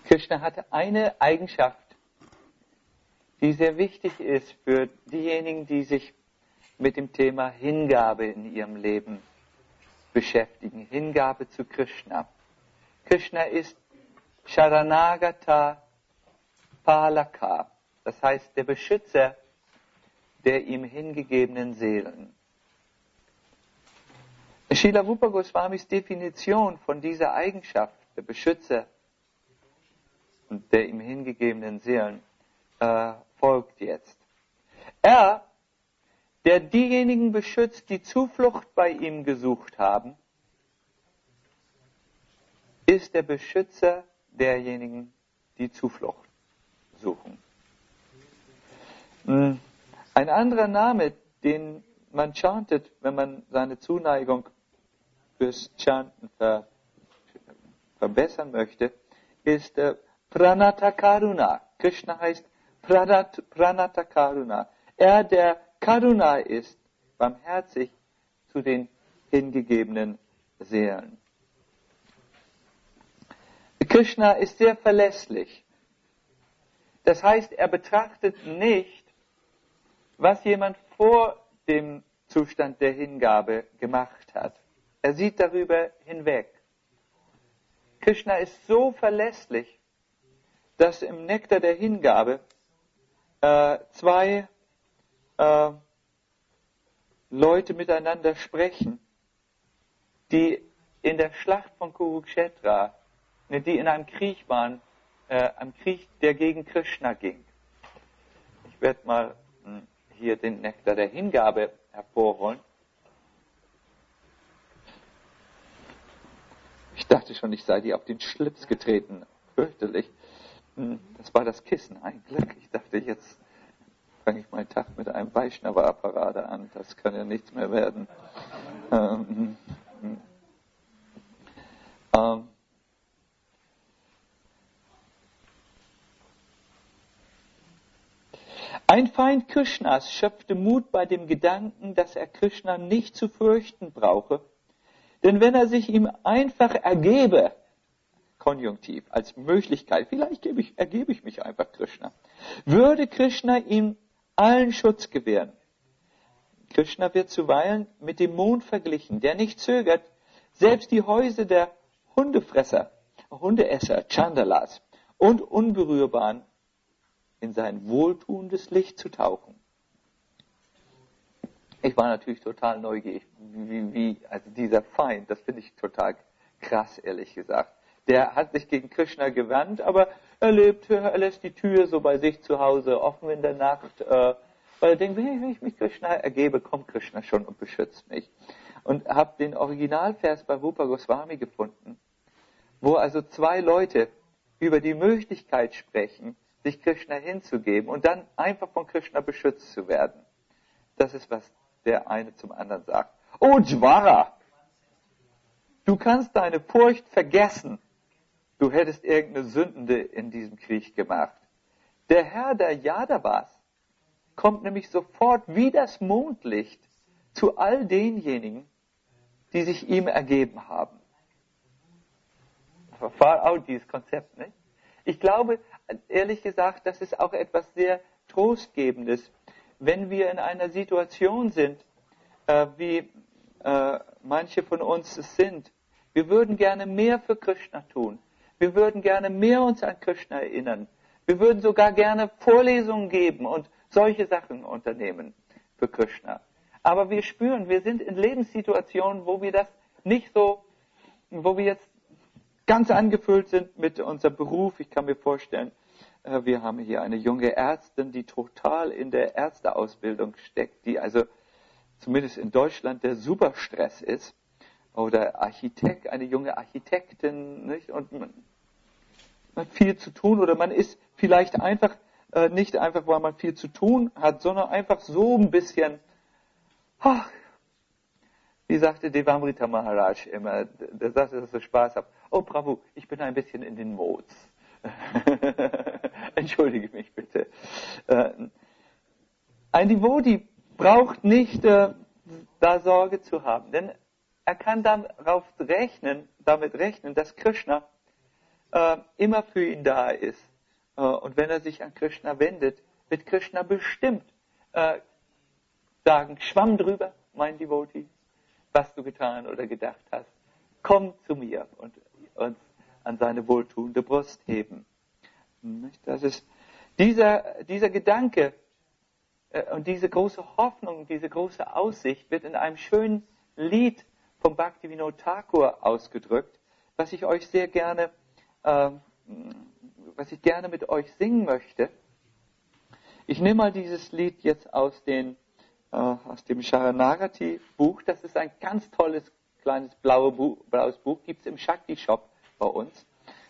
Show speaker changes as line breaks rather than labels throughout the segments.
Krishna hatte eine Eigenschaft, die sehr wichtig ist für diejenigen, die sich mit dem Thema Hingabe in ihrem Leben beschäftigen. Hingabe zu Krishna. Krishna ist Sharanagata Palaka, das heißt der Beschützer der ihm hingegebenen Seelen. Srila Rupa Goswamis Definition von dieser Eigenschaft, der Beschützer und der ihm hingegebenen Seelen, folgt jetzt. Er, der diejenigen beschützt, die Zuflucht bei ihm gesucht haben, ist der Beschützer derjenigen, die Zuflucht suchen. Ein anderer Name, den man chantet, wenn man seine Zuneigung fürs Chanten verbessern möchte, ist Pranata Karuna. Krishna heißt Pranata Karuna. Er, der Karuna ist, barmherzig zu den hingegebenen Seelen. Krishna ist sehr verlässlich. Das heißt, er betrachtet nicht, was jemand vor dem Zustand der Hingabe gemacht hat. Er sieht darüber hinweg. Krishna ist so verlässlich, dass im Nektar der Hingabe zwei Leute miteinander sprechen, die in der Schlacht von Kurukshetra, die in einem Krieg waren, einem Krieg, der gegen Krishna ging. Ich werde mal hier den Nektar der Hingabe hervorholen. Ich dachte schon, ich sei dir auf den Schlips getreten. Fürchterlich. Das war das Kissen, ein Glück. Ich dachte, jetzt fange ich meinen Tag mit einem Vaishnava-Apparat an. Das kann ja nichts mehr werden. Ein Feind Krishnas schöpfte Mut bei dem Gedanken, dass er Krishna nicht zu fürchten brauche, denn wenn er sich ihm einfach ergebe, Konjunktiv, als Möglichkeit, vielleicht ergebe ich mich einfach Krishna, würde Krishna ihm allen Schutz gewähren. Krishna wird zuweilen mit dem Mond verglichen, der nicht zögert, selbst die Häuser der Hundeesser, Chandalas und Unberührbaren in sein wohltuendes Licht zu tauchen. Ich war natürlich total neugierig, also dieser Feind, das finde ich total krass, ehrlich gesagt. Der hat sich gegen Krishna gewandt, aber er lässt die Tür so bei sich zu Hause offen in der Nacht, weil er denkt, wenn ich mich Krishna ergebe, kommt Krishna schon und beschützt mich. Und habe den Originalvers bei Rupa Goswami gefunden, wo also zwei Leute über die Möglichkeit sprechen, sich Krishna hinzugeben und dann einfach von Krishna beschützt zu werden. Das ist, was der eine zum anderen sagt. Oh Jvara, du kannst deine Furcht vergessen. Du hättest irgendeine Sünde in diesem Krieg gemacht. Der Herr der Yadavas kommt nämlich sofort wie das Mondlicht zu all denjenigen, die sich ihm ergeben haben. Far out, dieses Konzept, nicht? Ich glaube, ehrlich gesagt, das ist auch etwas sehr Trostgebendes, wenn wir in einer Situation sind, wie manche von uns es sind. Wir würden gerne mehr für Krishna tun. Wir würden gerne mehr uns an Krishna erinnern. Wir würden sogar gerne Vorlesungen geben und solche Sachen unternehmen für Krishna. Aber wir spüren, wir sind in Lebenssituationen, wo wir das nicht so, wo wir jetzt ganz angefüllt sind mit unserem Beruf. Ich kann mir vorstellen, wir haben hier eine junge Ärztin, die total in der Ärzteausbildung steckt, die also zumindest in Deutschland der Superstress ist. Oder Architekt, eine junge Architektin, nicht? Und man hat viel zu tun oder man ist vielleicht einfach, nicht einfach, weil man viel zu tun hat, sondern einfach so ein bisschen, wie sagte Devamrita Maharaj immer, der sagte, dass er Spaß hat. Oh Prabhu, ich bin ein bisschen in den Modes. Entschuldige mich bitte. Ein Devotee braucht nicht da Sorge zu haben, denn er kann damit rechnen, dass Krishna immer für ihn da ist. Und wenn er sich an Krishna wendet, wird Krishna bestimmt sagen, schwamm drüber, mein Devotee, was du getan oder gedacht hast. Komm zu mir und uns an seine wohltuende Brust heben. Das ist dieser Gedanke und diese große Hoffnung, diese große Aussicht wird in einem schönen Lied von Bhaktivinoda Thakur ausgedrückt, was ich euch sehr gerne, was ich gerne mit euch singen möchte. Ich nehme mal dieses Lied jetzt aus dem Sharanagati-Buch. Das ist ein ganz tolles, kleines blaues Buch, gibt es im Shakti-Shop bei uns.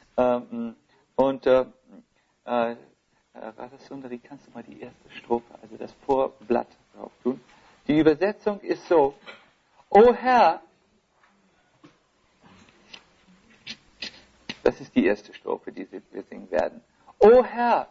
Radhasundari, kannst du mal die erste Strophe, also das Vorblatt drauf tun? Die Übersetzung ist so: O Herr, das ist die erste Strophe, die wir singen werden. O Herr,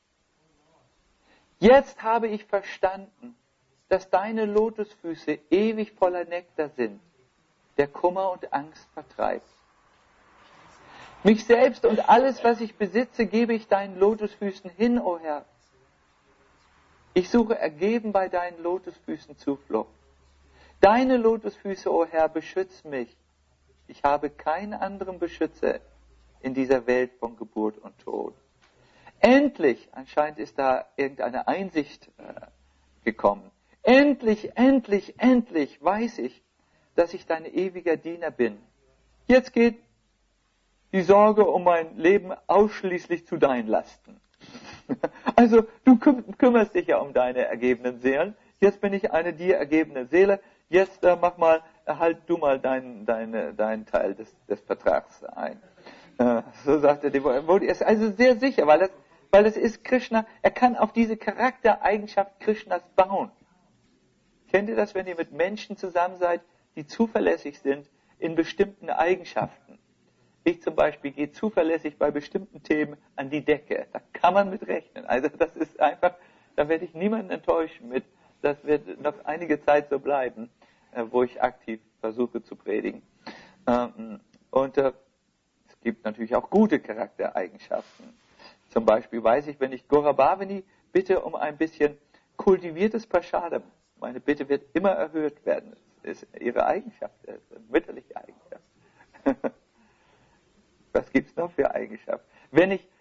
jetzt habe ich verstanden, dass deine Lotusfüße ewig voller Nektar sind, der Kummer und Angst vertreibt. Mich selbst und alles, was ich besitze, gebe ich deinen Lotusfüßen hin, o Herr. Ich suche ergeben bei deinen Lotusfüßen Zuflucht. Deine Lotusfüße, o Herr, beschütz mich. Ich habe keinen anderen Beschützer in dieser Welt von Geburt und Tod. Endlich, anscheinend ist da irgendeine Einsicht gekommen. Endlich, endlich, endlich weiß ich, dass ich dein ewiger Diener bin. Jetzt geht die Sorge um mein Leben ausschließlich zu deinen Lasten. Also du kümmerst dich ja um deine ergebenen Seelen. Jetzt bin ich eine dir ergebene Seele. Jetzt halt du mal deinen Teil des Vertrags ein. So sagt der Devotee. Er ist also sehr sicher, weil es ist Krishna. Er kann auf diese Charaktereigenschaft Krishnas bauen. Kennt ihr das, wenn ihr mit Menschen zusammen seid, die zuverlässig sind in bestimmten Eigenschaften? Ich zum Beispiel gehe zuverlässig bei bestimmten Themen an die Decke. Da kann man mit rechnen. Also das ist einfach, da werde ich niemanden enttäuschen mit. Das wird noch einige Zeit so bleiben, wo ich aktiv versuche zu predigen. Es gibt natürlich auch gute Charaktereigenschaften. Zum Beispiel weiß ich, wenn ich Gora Bhavani bitte um ein bisschen kultiviertes Prasadam, meine Bitte wird immer erhöht werden. Das ist ihre Eigenschaft, das ist eine mütterliche Eigenschaft. Was gibt es noch für Eigenschaften? Wenn ich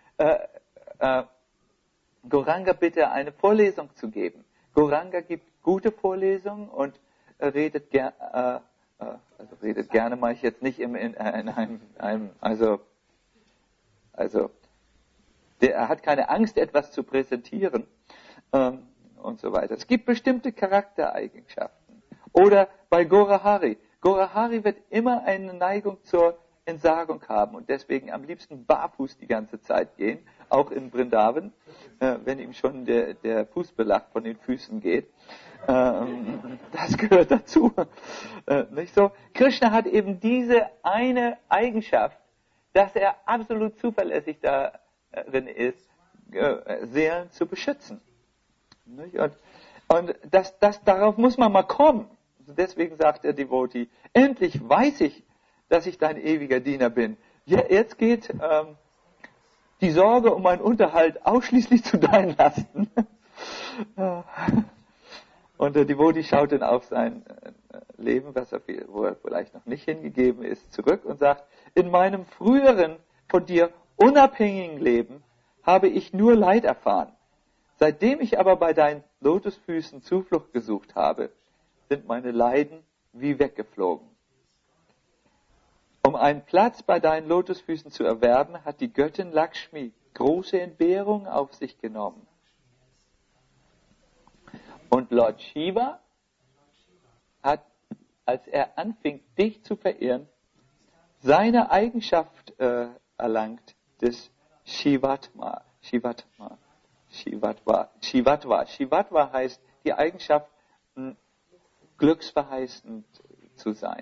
Gauranga bitte, eine Vorlesung zu geben. Gauranga gibt gute Vorlesungen und redet gerne, mache ich jetzt nicht er hat keine Angst, etwas zu präsentieren und so weiter. Es gibt bestimmte Charaktereigenschaften. Oder bei Gaurahari. Gaurahari wird immer eine Neigung zur Entsagung haben und deswegen am liebsten barfuß die ganze Zeit gehen, auch in Vrindavan, wenn ihm schon der Fußbelag von den Füßen geht. Das gehört dazu. Nicht so? Krishna hat eben diese eine Eigenschaft, dass er absolut zuverlässig darin ist, Seelen zu beschützen. Nicht? Und darauf muss man mal kommen. Deswegen sagt der Devotee, endlich weiß ich, dass ich dein ewiger Diener bin. Ja, jetzt geht die Sorge um meinen Unterhalt ausschließlich zu deinen Lasten. Und der Devotee schaut dann auf sein Leben, wo er vielleicht noch nicht hingegeben ist, zurück und sagt, in meinem früheren, von dir unabhängigen Leben habe ich nur Leid erfahren. Seitdem ich aber bei deinen Lotusfüßen Zuflucht gesucht habe, sind meine Leiden wie weggeflogen. Um einen Platz bei deinen Lotusfüßen zu erwerben, hat die Göttin Lakshmi große Entbehrungen auf sich genommen. Und Lord Shiva hat, als er anfing, dich zu verehren, seine Eigenschaft erlangt des Shivatva. Shivatva heißt die Eigenschaft, glücksverheißend zu sein.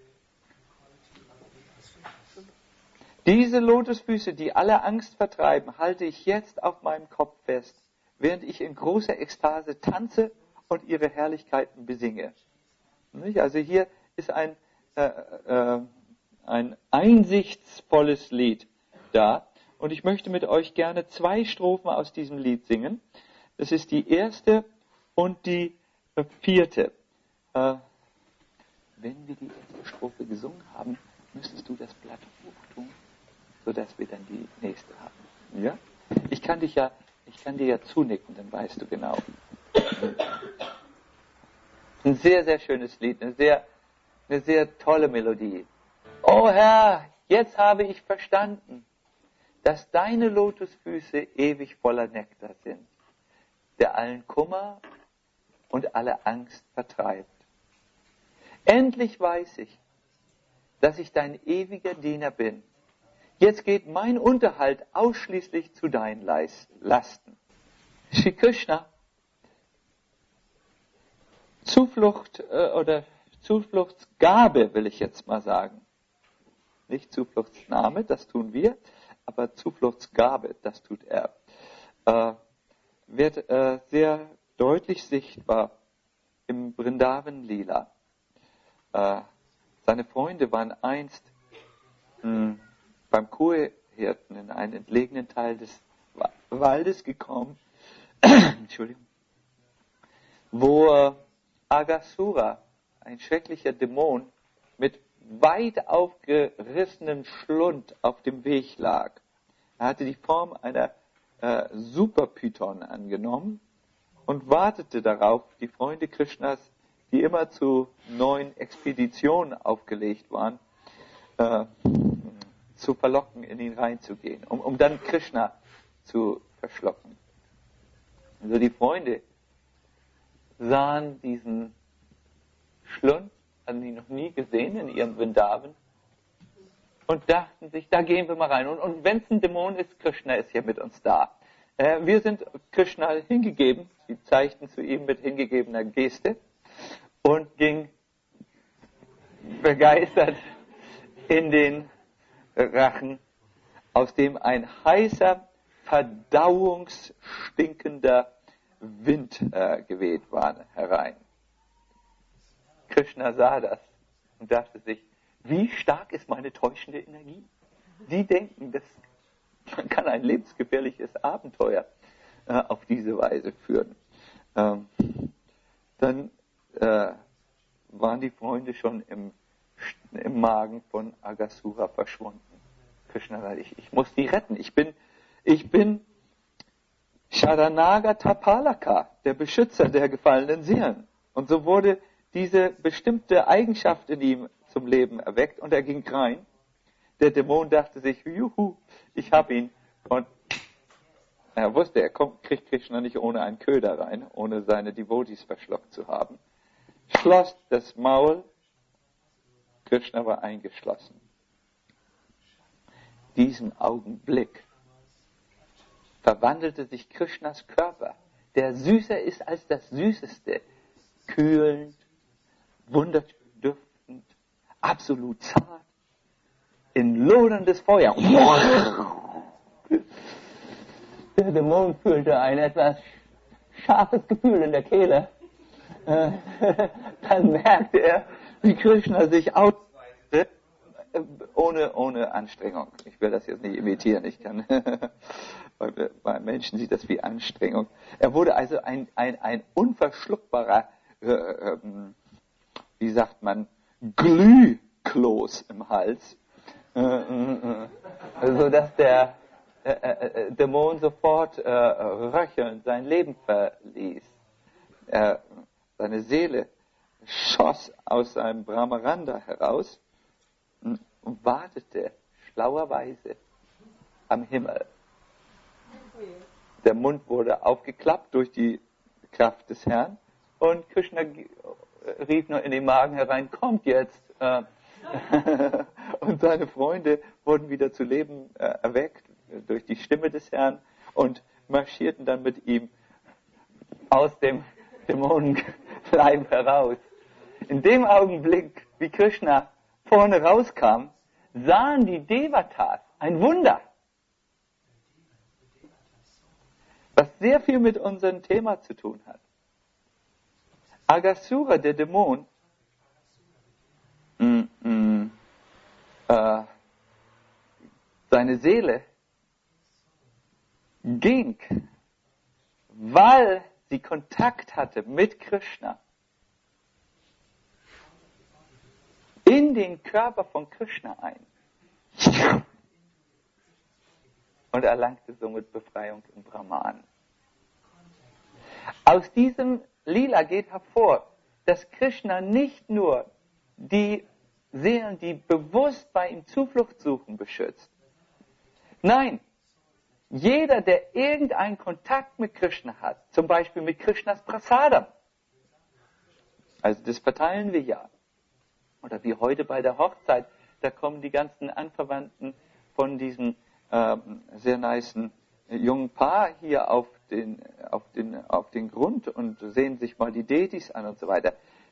Diese Lotusfüße, die alle Angst vertreiben, halte ich jetzt auf meinem Kopf fest, während ich in großer Ekstase tanze und ihre Herrlichkeiten besinge. Also hier ist ein einsichtsvolles Lied, da. Und ich möchte mit euch gerne 2 Strophen aus diesem Lied singen. Das ist die erste und die 4. Wenn wir die erste Strophe gesungen haben, müsstest du das Blatt hochtun, sodass wir dann die nächste haben. Ja? Ich kann dir ja zunicken, dann weißt du genau. Ein sehr, sehr schönes Lied, eine sehr tolle Melodie. O Herr, jetzt habe ich verstanden, dass deine Lotusfüße ewig voller Nektar sind, der allen Kummer und alle Angst vertreibt. Endlich weiß ich, dass ich dein ewiger Diener bin. Jetzt geht mein Unterhalt ausschließlich zu deinen Lasten. Shri Krishna, Zuflucht oder Zufluchtsgabe will ich jetzt mal sagen. Nicht Zufluchtsname, das tun wir, aber Zufluchtsgabe, das tut er. Wird sehr deutlich sichtbar im Vrindavan Lila. Seine Freunde waren einst beim Kuhhirten in einen entlegenen Teil des Waldes gekommen, Entschuldigung, wo Aghasura, ein schrecklicher Dämon, mit weit aufgerissenem Schlund auf dem Weg lag. Er hatte die Form einer Superpython angenommen und wartete darauf, die Freunde Krishnas, die immer zu neuen Expeditionen aufgelegt waren, zu verlocken, in ihn reinzugehen, um dann Krishna zu verschlucken. Also die Freunde sahen diesen Schlund, hatten ihn noch nie gesehen in ihrem Vrindavan und dachten sich, da gehen wir mal rein. Und wenn es ein Dämon ist, Krishna ist hier mit uns da. Wir sind Krishna hingegeben, sie zeigten zu ihm mit hingegebener Geste und ging begeistert in den Rachen, aus dem ein heißer, verdauungsstinkender Wind geweht war, herein. Krishna sah das und dachte sich, wie stark ist meine täuschende Energie? Sie denken, man kann ein lebensgefährliches Abenteuer auf diese Weise führen. Dann waren die Freunde schon im Magen von Aghasura verschwunden. Krishna sagte, ich muss die retten. Ich bin Sharanagata Tapalaka, der Beschützer der gefallenen Seelen. Und so wurde diese bestimmte Eigenschaft in ihm zum Leben erweckt und er ging rein. Der Dämon dachte sich, juhu, ich hab ihn. Und er wusste, kriegt Krishna nicht ohne einen Köder rein, ohne seine Devotees verschluckt zu haben. Schloss das Maul, Krishna war eingeschlossen. Diesem Augenblick verwandelte sich Krishnas Körper, der süßer ist als das Süßeste, kühlend, wunderduftend, absolut zart, in lohnendes Feuer. Der Dämon fühlte ein etwas scharfes Gefühl in der Kehle. Dann merkte er, wie Krishna sich ausbreitet, ohne Anstrengung. Ich will das jetzt nicht imitieren, ich kann, bei Menschen sieht das wie Anstrengung. Er wurde also ein unverschluckbarer, wie sagt man, Glühkloß im Hals, sodass der Dämon sofort röchelnd sein Leben verließ. Seine Seele schoss aus seinem Brahmaranda heraus und wartete schlauerweise am Himmel. Der Mund wurde aufgeklappt durch die Kraft des Herrn und Krishna rief nur in den Magen herein, kommt jetzt. Und seine Freunde wurden wieder zu Leben erweckt durch die Stimme des Herrn und marschierten dann mit ihm aus dem Dämonenleib heraus. In dem Augenblick, wie Krishna vorne rauskam, sahen die Devatas ein Wunder, was sehr viel mit unserem Thema zu tun hat. Aghasura, der Dämon, seine Seele ging, weil sie Kontakt hatte mit Krishna, in den Körper von Krishna ein und erlangte somit Befreiung im Brahman. Aus diesem Lila geht hervor, dass Krishna nicht nur die Seelen, die bewusst bei ihm Zuflucht suchen, beschützt. Nein, jeder, der irgendeinen Kontakt mit Krishna hat, zum Beispiel mit Krishnas Prasadam, also das verteilen wir ja, oder wie heute bei der Hochzeit, da kommen die ganzen Anverwandten von diesem sehr nicen jungen Paar hier auf den Grund und sehen sich mal die Detis an und so weiter.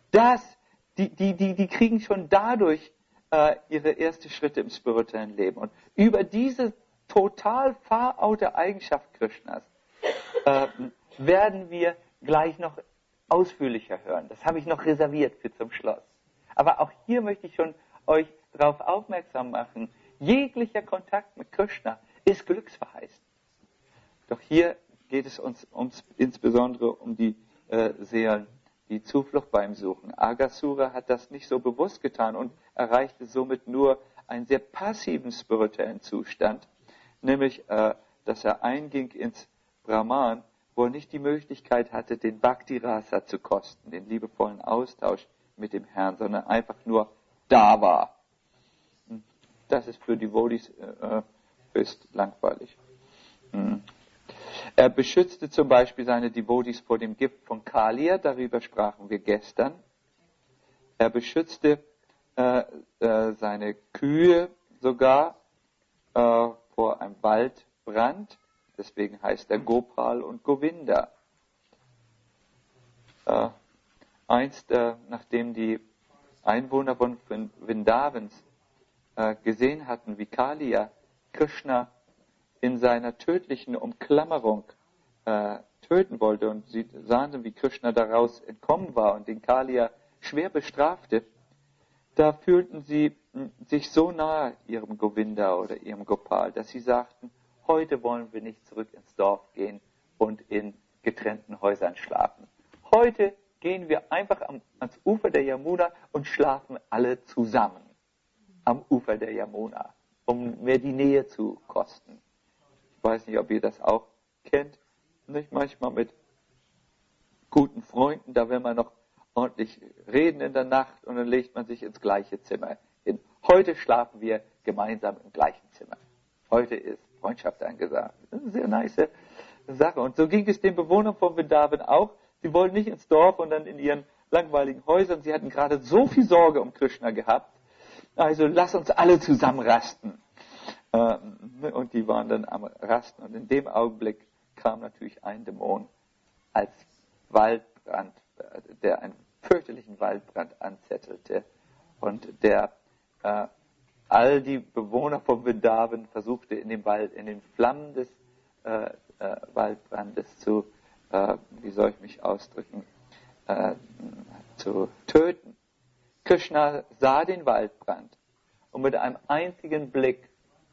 Die kriegen schon dadurch ihre ersten Schritte im spirituellen Leben. Und über diese total faraute Eigenschaft Krishnas werden wir gleich noch ausführlicher hören. Das habe ich noch reserviert für zum Schluss. Aber auch hier möchte ich schon euch darauf aufmerksam machen, jeglicher Kontakt mit Krishna ist glücksverheißend. Doch hier geht es uns insbesondere um die Seelen, die Zuflucht beim Suchen. Aghasura hat das nicht so bewusst getan und erreichte somit nur einen sehr passiven spirituellen Zustand, nämlich, dass er einging ins Brahman, wo er nicht die Möglichkeit hatte, den Bhakti-Rasa zu kosten, den liebevollen Austausch mit dem Herrn, sondern einfach nur da war. Das ist für Devotees höchst langweilig. Er beschützte zum Beispiel seine Devotees vor dem Gift von Kaliya, darüber sprachen wir gestern. Er beschützte seine Kühe sogar vor einem Waldbrand, deswegen heißt er Gopal und Govinda. Einst, nachdem die Einwohner von Vrindavans gesehen hatten, wie Kaliya Krishna in seiner tödlichen Umklammerung töten wollte und sie sahen, wie Krishna daraus entkommen war und den Kaliya schwer bestrafte, da fühlten sie sich so nahe ihrem Govinda oder ihrem Gopal, dass sie sagten, heute wollen wir nicht zurück ins Dorf gehen und in getrennten Häusern schlafen. Heute gehen wir einfach ans Ufer der Yamuna und schlafen alle zusammen am Ufer der Yamuna, um mehr die Nähe zu kosten. Ich weiß nicht, ob ihr das auch kennt. Nicht manchmal mit guten Freunden, da will man noch ordentlich reden in der Nacht und dann legt man sich ins gleiche Zimmer hin. Heute schlafen wir gemeinsam im gleichen Zimmer. Heute ist Freundschaft angesagt. Das ist eine sehr nice Sache. Und so ging es den Bewohnern von Vrindavan auch. Sie wollten nicht ins Dorf und dann in ihren langweiligen Häusern. Sie hatten gerade so viel Sorge um Krishna gehabt. Also lass uns alle zusammen rasten. Und die waren dann am Rasten. Und in dem Augenblick kam natürlich ein Dämon als Waldbrand, der einen fürchterlichen Waldbrand anzettelte. Und der all die Bewohner von Vrindavan versuchte in den Flammen des Waldbrandes zu, wie soll ich mich ausdrücken, zu töten. Krishna sah den Waldbrand und mit einem einzigen Blick,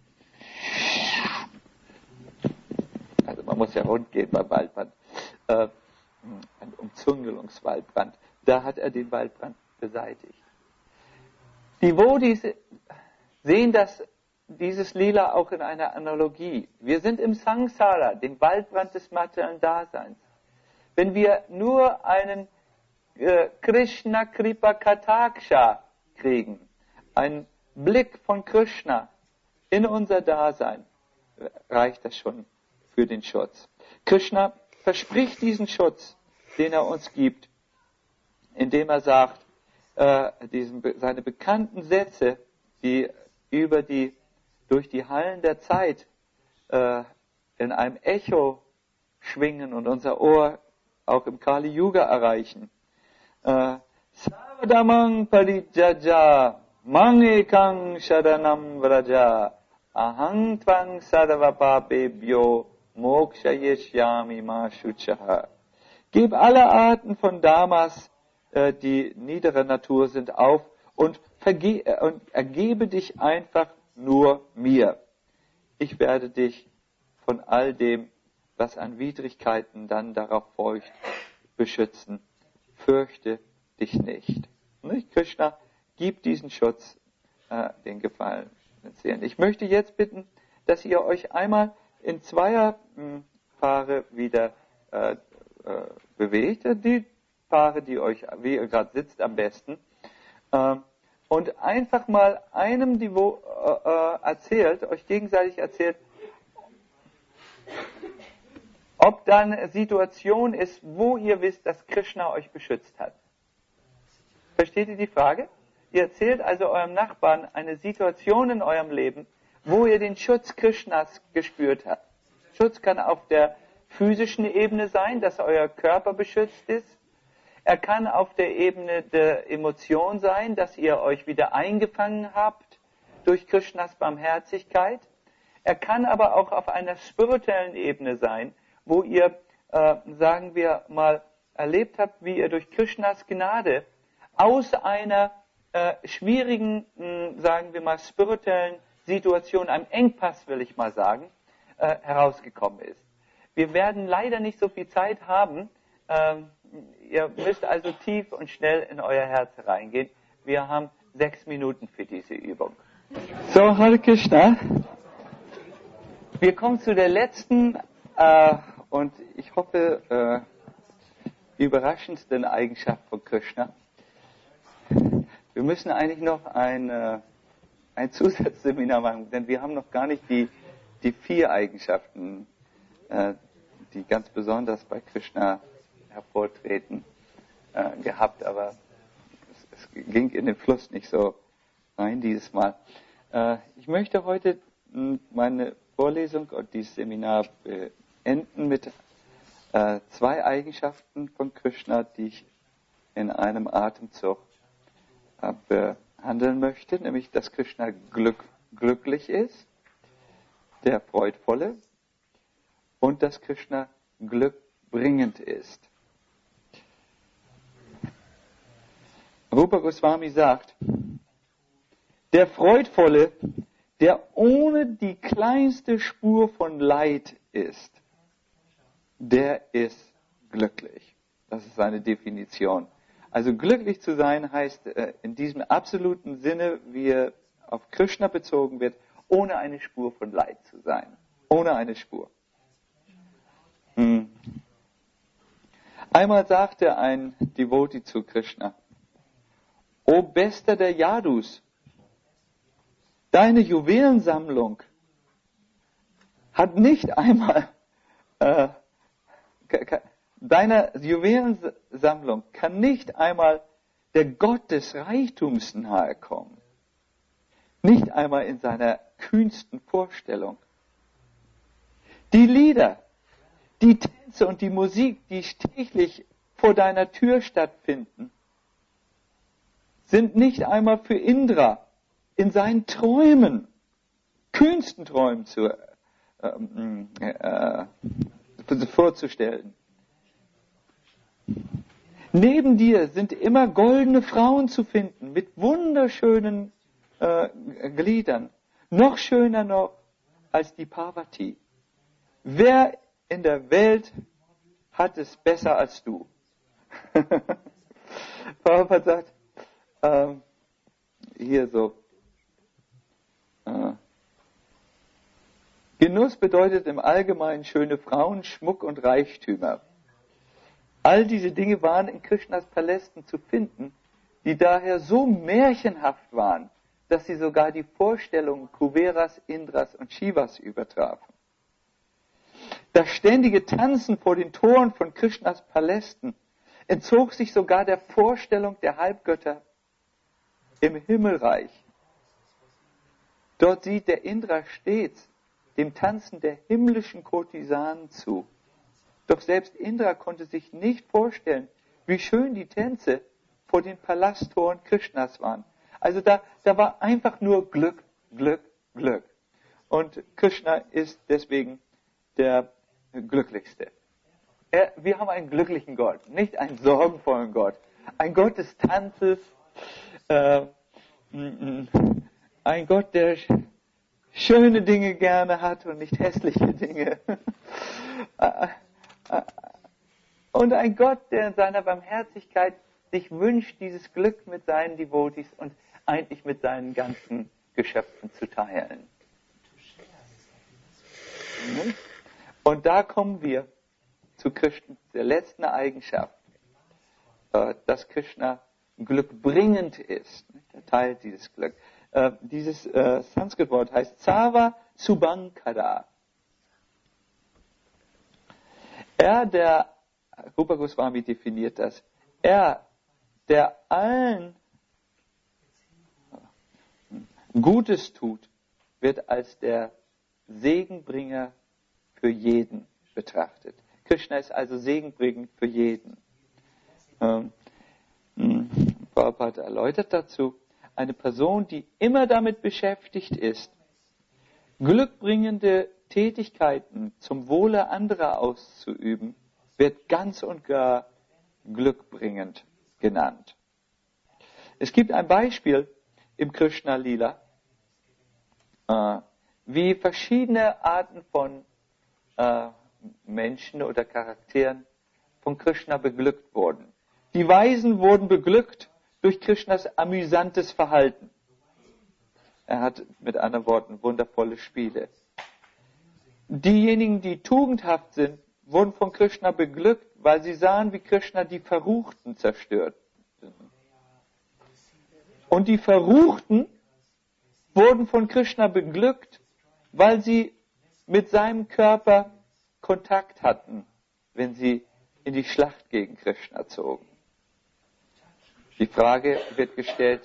also man muss ja rund gehen beim Waldbrand, ein Umzüngelungswaldbrand, da hat er den Waldbrand beseitigt. Die Devotees sehen dieses Lila auch in einer Analogie. Wir sind im Samsara, dem Waldbrand des materiellen Daseins. Wenn wir nur einen Krishna Kripa Kataksha kriegen, einen Blick von Krishna in unser Dasein, reicht das schon für den Schutz. Krishna verspricht diesen Schutz, den er uns gibt, indem er sagt, seine bekannten Sätze, die durch die Hallen der Zeit in einem Echo schwingen und unser Ohr auch im Kali Yuga erreichen. Savadamang Parijaja Mangekang Sharanam Vraja Ahang Tvang Sadavapapebhyo Moksha Yeshyami Mashuchaha. Gib alle Arten von Dharmas, die niedere Natur sind, auf und ergebe dich einfach nur mir. ich werde dich von all dem, was an Widrigkeiten dann darauf folgt, beschützen. Fürchte dich nicht. Nicht? Krishna gibt diesen Schutz den Gefallenen. Ich möchte jetzt bitten, dass ihr euch einmal in Zweierpaare wieder bewegt, die Paare, die euch, wie ihr gerade sitzt, am besten, und einfach mal einem erzählt, euch gegenseitig erzählt, ob da eine Situation ist, wo ihr wisst, dass Krishna euch beschützt hat. Versteht ihr die Frage? Ihr erzählt also eurem Nachbarn eine Situation in eurem Leben, wo ihr den Schutz Krishnas gespürt habt. Schutz kann auf der physischen Ebene sein, dass euer Körper beschützt ist. Er kann auf der Ebene der Emotion sein, dass ihr euch wieder eingefangen habt durch Krishnas Barmherzigkeit. Er kann aber auch auf einer spirituellen Ebene sein, wo ihr, sagen wir mal, erlebt habt, wie ihr durch Krishnas Gnade aus einer schwierigen, sagen wir mal, spirituellen Situation, einem Engpass, will ich mal sagen, herausgekommen ist. Wir werden leider nicht so viel Zeit haben. Ihr müsst also tief und schnell in euer Herz reingehen. Wir haben 6 Minuten für diese Übung. So, Hare Krishna. Wir kommen zu der letzten und ich hoffe überraschendsten Eigenschaft von Krishna. Wir müssen eigentlich noch ein Zusatzseminar machen, denn wir haben noch gar nicht die 4 Eigenschaften, die ganz besonders bei Krishna hervortreten, gehabt, aber es ging in den Fluss nicht so rein dieses Mal. Ich möchte heute meine Vorlesung und dieses Seminar beenden mit 2 Eigenschaften von Krishna, die ich in einem Atemzug behandeln möchte, nämlich dass Krishna glücklich ist, der Freudvolle, und dass Krishna glückbringend ist. Rupa Goswami sagt, der Freudvolle, der ohne die kleinste Spur von Leid ist, der ist glücklich. Das ist seine Definition. Also glücklich zu sein heißt in diesem absoluten Sinne, wie er auf Krishna bezogen wird, ohne eine Spur von Leid zu sein. Ohne eine Spur. Einmal sagte ein Devotee zu Krishna, O Bester der Yadus, deine Juwelensammlung hat nicht einmal, deiner Juwelensammlung kann nicht einmal der Gott des Reichtums nahe kommen. Nicht einmal in seiner kühnsten Vorstellung. Die Lieder, die Tänze und die Musik, die täglich vor deiner Tür stattfinden, sind nicht einmal für Indra in seinen Träumen, kühnsten Träumen vorzustellen. Neben dir sind immer goldene Frauen zu finden, mit wunderschönen Gliedern, noch schöner noch als die Parvati. Wer in der Welt hat es besser als du? Prabhupada sagt, hier so, Genuss bedeutet im Allgemeinen schöne Frauen, Schmuck und Reichtümer. All diese Dinge waren in Krishnas Palästen zu finden, die daher so märchenhaft waren, dass sie sogar die Vorstellungen Kuberas, Indras und Shivas übertrafen. Das ständige Tanzen vor den Toren von Krishnas Palästen entzog sich sogar der Vorstellung der Halbgötter im Himmelreich. Dort sieht der Indra stets dem Tanzen der himmlischen Kurtisanen zu. Doch selbst Indra konnte sich nicht vorstellen, wie schön die Tänze vor den Palasttoren Krishnas waren. Also da war einfach nur Glück, Glück, Glück. Und Krishna ist deswegen der Glücklichste. Wir haben einen glücklichen Gott, nicht einen sorgenvollen Gott. Ein Gott des Tanzes, ein Gott, der schöne Dinge gerne hat und nicht hässliche Dinge. Und ein Gott, der in seiner Barmherzigkeit sich wünscht, dieses Glück mit seinen Devotees und eigentlich mit seinen ganzen Geschöpfen zu teilen. Und da kommen wir zu Krishna, der letzten Eigenschaft, dass Krishna glückbringend ist. Er teilt dieses Glück. Dieses Sanskrit-Wort heißt Sava Subhankara. Der Rupa Goswami definiert das, der allen Gutes tut, wird als der Segenbringer für jeden betrachtet. Krishna ist also segenbringend für jeden. Prabhupada erläutert dazu, eine Person, die immer damit beschäftigt ist, glückbringende Tätigkeiten zum Wohle anderer auszuüben, wird ganz und gar glückbringend genannt. Es gibt ein Beispiel im Krishna-Lila, wie verschiedene Arten von Menschen oder Charakteren von Krishna beglückt wurden. Die Weisen wurden beglückt durch Krishnas amüsantes Verhalten. Er hat mit anderen Worten wundervolle Spiele. Diejenigen, die tugendhaft sind, wurden von Krishna beglückt, weil sie sahen, wie Krishna die Verruchten zerstört. Und die Verruchten wurden von Krishna beglückt, weil sie mit seinem Körper Kontakt hatten, wenn sie in die Schlacht gegen Krishna zogen. Die Frage wird gestellt,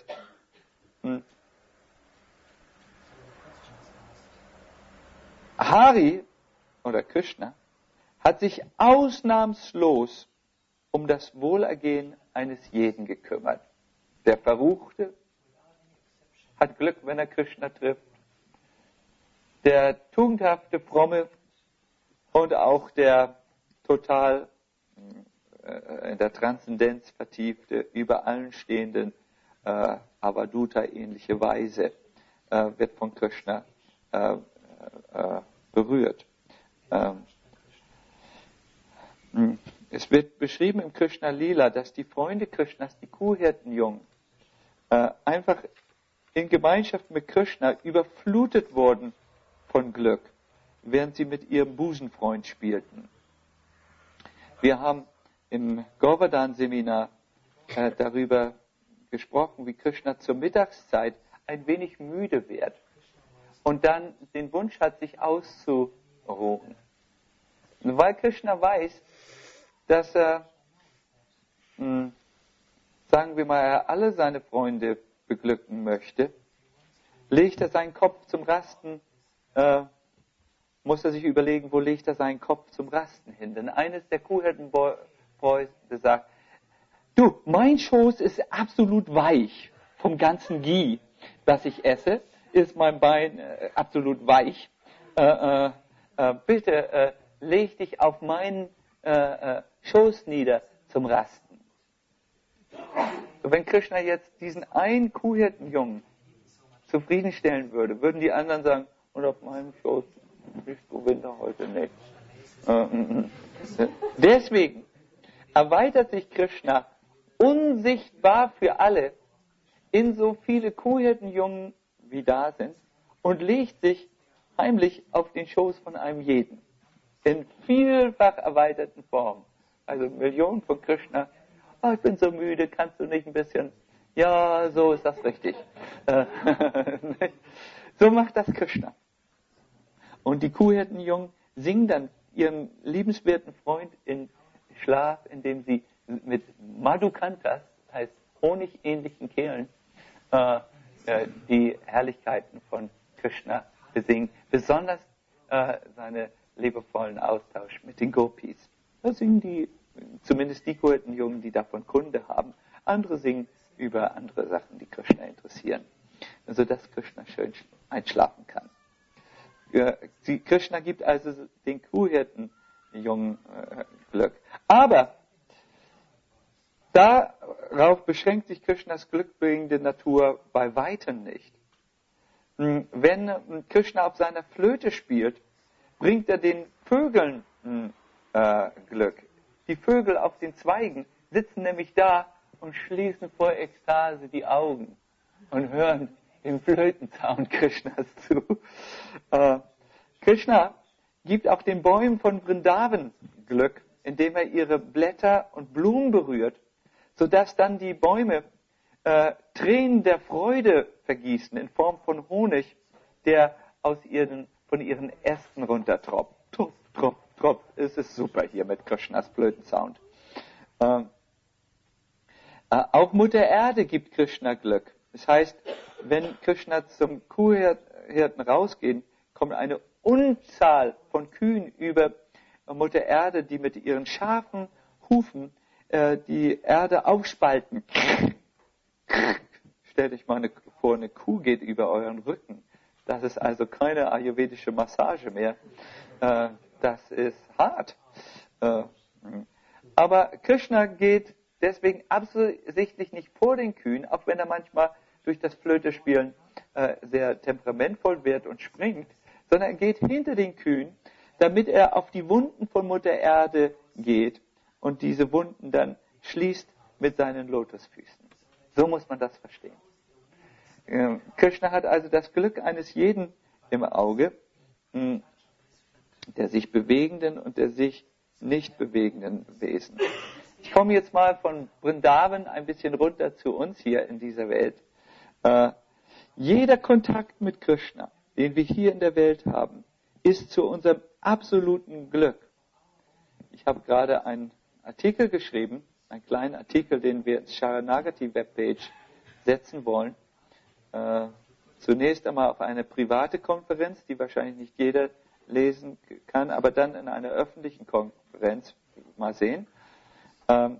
Hari oder Krishna hat sich ausnahmslos um das Wohlergehen eines jeden gekümmert. Der Verruchte hat Glück, wenn er Krishna trifft. Der tugendhafte, fromme und auch der total in der Transzendenz vertiefte, über allen stehenden Avaduta-ähnliche Weise wird von Krishna berührt. Es wird beschrieben im Krishna Lila, dass die Freunde Krishnas, die Kuhhirtenjungen, einfach in Gemeinschaft mit Krishna überflutet wurden von Glück, während sie mit ihrem Busenfreund spielten. Wir haben im Govardhan-Seminar darüber gesprochen, wie Krishna zur Mittagszeit ein wenig müde wird und dann den Wunsch hat, sich auszuruhen. Und weil Krishna weiß, dass er, sagen wir mal, alle seine Freunde beglücken möchte, legt er seinen Kopf zum Rasten, muss er sich überlegen, wo legt er seinen Kopf zum Rasten hin. Denn eines der Kuhhirtenboys sagt, du, mein Schoß ist absolut weich vom ganzen Ghee, das ich esse, ist mein Bein absolut weich. Bitte leg dich auf meinen Schoß nieder zum Rasten. Und wenn Krishna jetzt diesen einen Kuhhirtenjungen zufriedenstellen würde, würden die anderen sagen, und auf meinem Schoß bist du Winter heute nicht. Deswegen erweitert sich Krishna unsichtbar für alle in so viele Kuhhirtenjungen, wie da sind, und legt sich heimlich auf den Schoß von einem jeden. In vielfach erweiterten Formen. Also Millionen von Krishna. Oh, ich bin so müde, kannst du nicht ein bisschen? Ja, so ist das richtig. So macht das Krishna. Und die Kuhhirtenjungen singen dann ihrem liebenswerten Freund in Schlaf, indem sie mit Madhukantas, heißt honigähnlichen Kehlen, die Herrlichkeiten von Krishna besingen. Besonders seine liebevollen Austausch mit den Gopis. Da singen die, zumindest die Kuhhirtenjungen, die davon Kunde haben. Andere singen über andere Sachen, die Krishna interessieren. Also dass Krishna schön einschlafen kann. Krishna gibt also den Kuhhirtenjungen Glück. Aber darauf beschränkt sich Krishnas glückbringende Natur bei weitem nicht. Wenn Krishna auf seiner Flöte spielt, bringt er den Vögeln Glück. Die Vögel auf den Zweigen sitzen nämlich da und schließen vor Ekstase die Augen und hören dem Flötensound Krishnas zu. Krishna gibt auch den Bäumen von Vrindavan Glück, indem er ihre Blätter und Blumen berührt, sodass dann die Bäume Tränen der Freude vergießen in Form von Honig, der von ihren Ästen runtertropft. Tropf, tropf, tropf. Es ist super hier mit Krishnas Flötensound. Auch Mutter Erde gibt Krishna Glück. Das heißt, wenn Krishna zum Kuhhirten rausgeht, kommt eine Unzahl von Kühen über Mutter Erde, die mit ihren scharfen Hufen die Erde aufspalten. Stellt euch mal vor, eine Kuh geht über euren Rücken. Das ist also keine ayurvedische Massage mehr. Das ist hart. Aber Krishna geht deswegen absichtlich nicht vor den Kühen, auch wenn er manchmal durch das Flötespielen sehr temperamentvoll wird und springt, sondern er geht hinter den Kühen, damit er auf die Wunden von Mutter Erde geht und diese Wunden dann schließt mit seinen Lotusfüßen. So muss man das verstehen. Krishna hat also das Glück eines jeden im Auge, der sich bewegenden und der sich nicht bewegenden Wesen. Ich komme jetzt mal von Vrindavan ein bisschen runter zu uns hier in dieser Welt. Jeder Kontakt mit Krishna, den wir hier in der Welt haben, ist zu unserem absoluten Glück. Ich habe gerade einen Artikel geschrieben, einen kleinen Artikel, den wir ins Sharanagati-Webpage setzen wollen. Zunächst einmal auf eine private Konferenz, die wahrscheinlich nicht jeder lesen kann, aber dann in einer öffentlichen Konferenz, mal sehen. Da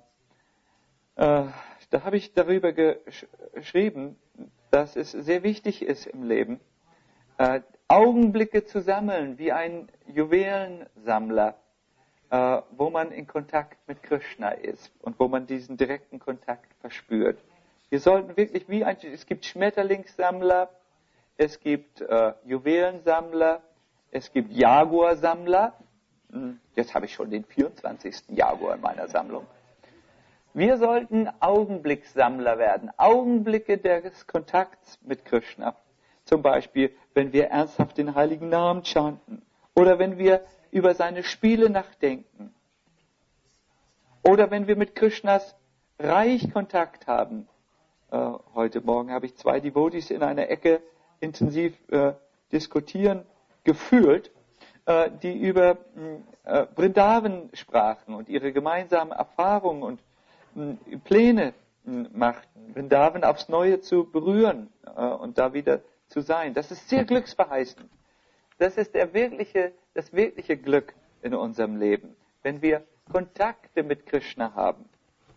habe ich darüber geschrieben, dass es sehr wichtig ist im Leben, Augenblicke zu sammeln, wie ein Juwelensammler, wo man in Kontakt mit Krishna ist und wo man diesen direkten Kontakt verspürt. Wir sollten wirklich es gibt Schmetterlingssammler, es gibt Juwelensammler, es gibt Jaguarsammler. Jetzt habe ich schon den 24. Jaguar in meiner Sammlung. Wir sollten Augenblickssammler werden, Augenblicke des Kontakts mit Krishna. Zum Beispiel, wenn wir ernsthaft den heiligen Namen chanten oder wenn wir über seine Spiele nachdenken oder wenn wir mit Krishnas Reich Kontakt haben. Heute Morgen habe ich 2 Devotees in einer Ecke intensiv diskutieren gefühlt, die über Vrindavan sprachen und ihre gemeinsamen Erfahrungen und Pläne machten, Vrindavan aufs Neue zu berühren und da wieder zu sein. Das ist sehr glücksverheißend. Das ist das wirkliche Glück in unserem Leben, wenn wir Kontakte mit Krishna haben.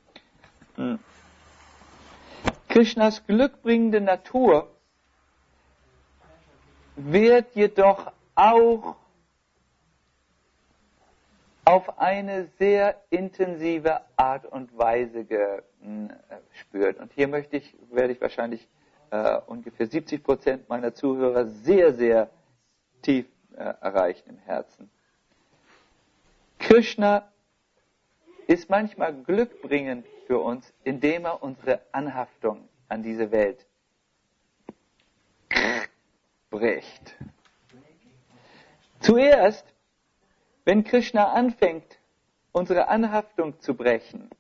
Krishnas glückbringende Natur wird jedoch auch auf eine sehr intensive Art und Weise gespürt. Und hier werde ich wahrscheinlich ungefähr 70% meiner Zuhörer sehr, sehr tief erreichen im Herzen. Krishna ist manchmal glückbringend für uns, indem er unsere Anhaftung an diese Welt bricht. Zuerst, wenn Krishna anfängt, unsere Anhaftung zu brechen,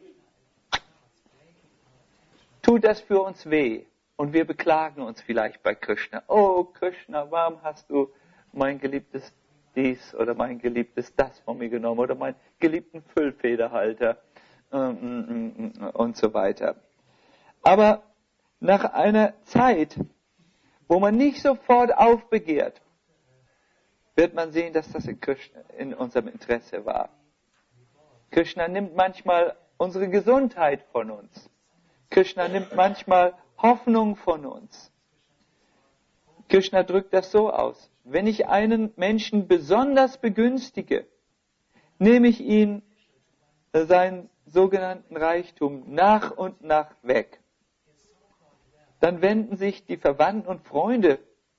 tut das für uns weh. Und wir beklagen uns vielleicht bei Krishna. Oh Krishna, warum hast du mein geliebtes dies oder mein geliebtes das von mir genommen oder meinen geliebten Füllfederhalter und so weiter. Aber nach einer Zeit, wo man nicht sofort aufbegehrt, wird man sehen, dass das in unserem Interesse war. Krishna nimmt manchmal unsere Gesundheit von uns. Krishna nimmt manchmal Hoffnung von uns. Krishna drückt das so aus. Wenn ich einen Menschen besonders begünstige, nehme ich ihn seinen sogenannten Reichtum nach und nach weg. Dann wenden sich die Verwandten und Freunde